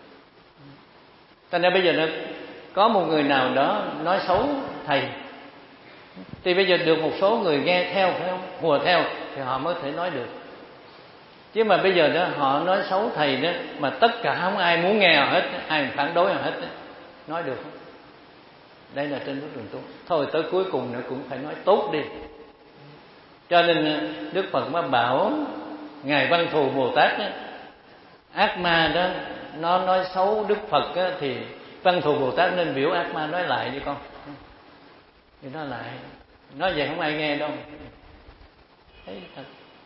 Speaker 2: Thành ra bây giờ nó có một người nào đó nói xấu thầy, thì bây giờ được một số người nghe theo, phải không, hùa theo, thì họ mới thể nói được. Chứ mà bây giờ đó họ nói xấu thầy đó, mà tất cả không ai muốn nghe họ hết, ai phản đối họ hết, nói được không? Đây là trên bước đường tu. Thôi tới cuối cùng nữa cũng phải nói tốt đi. Cho nên Đức Phật mới bảo ngài Văn Thù Bồ Tát đó, ác ma đó nó nói xấu Đức Phật đó, thì Văn Thù Bồ Tát nên biểu ác ma nói lại đi con. Thì nói lại, nói vậy không ai nghe đâu. Thấy thật.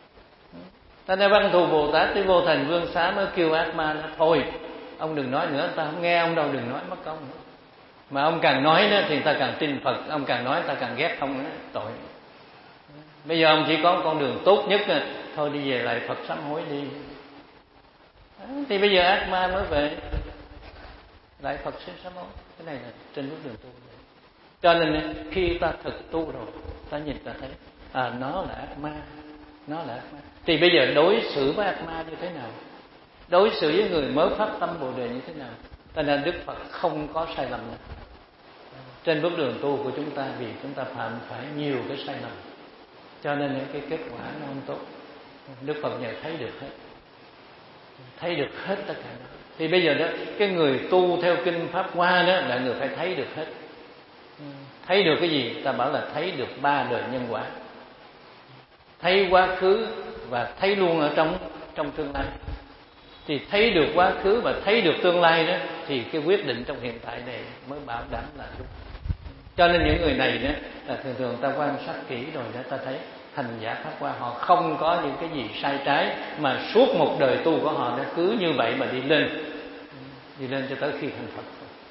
Speaker 2: Ta nên Văn Thù Bồ Tát tới Vô Thành Vương Xá mới kêu ác ma đó, thôi ông đừng nói nữa, ta không nghe ông đâu, đừng nói mất công nữa. Mà ông càng nói đó, thì ta càng tin Phật, ông càng nói ta càng ghét ông nữa, tội. Bây giờ ông chỉ có con đường tốt nhất là thôi đi về lại Phật sám hối đi. Thì bây giờ ác ma mới về lại Phật sám hối. Cái này là trên bước đường tu. Cho nên khi ta thực tu rồi, ta nhìn ta thấy nó là ác ma, nó là ác ma. Thì bây giờ đối xử với ác ma như thế nào? Đối xử với người mới phát tâm Bồ Đề như thế nào? Cho nên Đức Phật không có sai lầm nữa. Trên bước đường tu của chúng ta, vì chúng ta phạm phải nhiều cái sai lầm, cho nên những cái kết quả nó không tốt. Đức Phật nhờ thấy được hết, thấy được hết tất cả đó. Thì bây giờ đó, cái người tu theo kinh Pháp Hoa đó là người phải thấy được hết. Thấy được cái gì? Ta bảo là thấy được 3 đời nhân quả. Thấy quá khứ và thấy luôn ở trong tương lai. Thì thấy được quá khứ và thấy được tương lai đó, thì cái quyết định trong hiện tại này mới bảo đảm là đúng. Cho nên những người này đó là thường ta quan sát kỹ rồi đó, ta thấy hành giả Pháp Hoa họ không có những cái gì sai trái, mà suốt một đời tu của họ đã cứ như vậy mà đi lên cho tới khi thành Phật.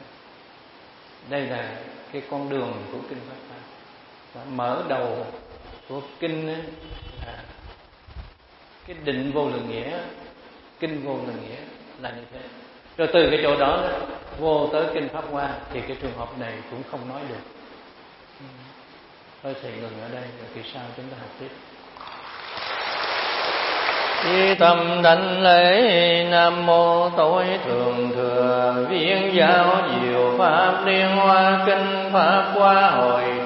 Speaker 2: Đây là cái con đường của kinh Pháp Hoa. Mở đầu của kinh là cái định vô lượng nghĩa, kinh vô lượng nghĩa là như thế. Rồi từ cái chỗ đó vô tới kinh Pháp Hoa thì cái trường hợp này cũng không nói được. Thôi thầy ngừng ở đây, rồi kỳ sau chúng ta học tiếp. Chí tâm đảnh lễ Nam Mô Tối Thượng Thừa Viên Giáo Diệu Pháp Liên Hoa Kinh Pháp Hoa Hội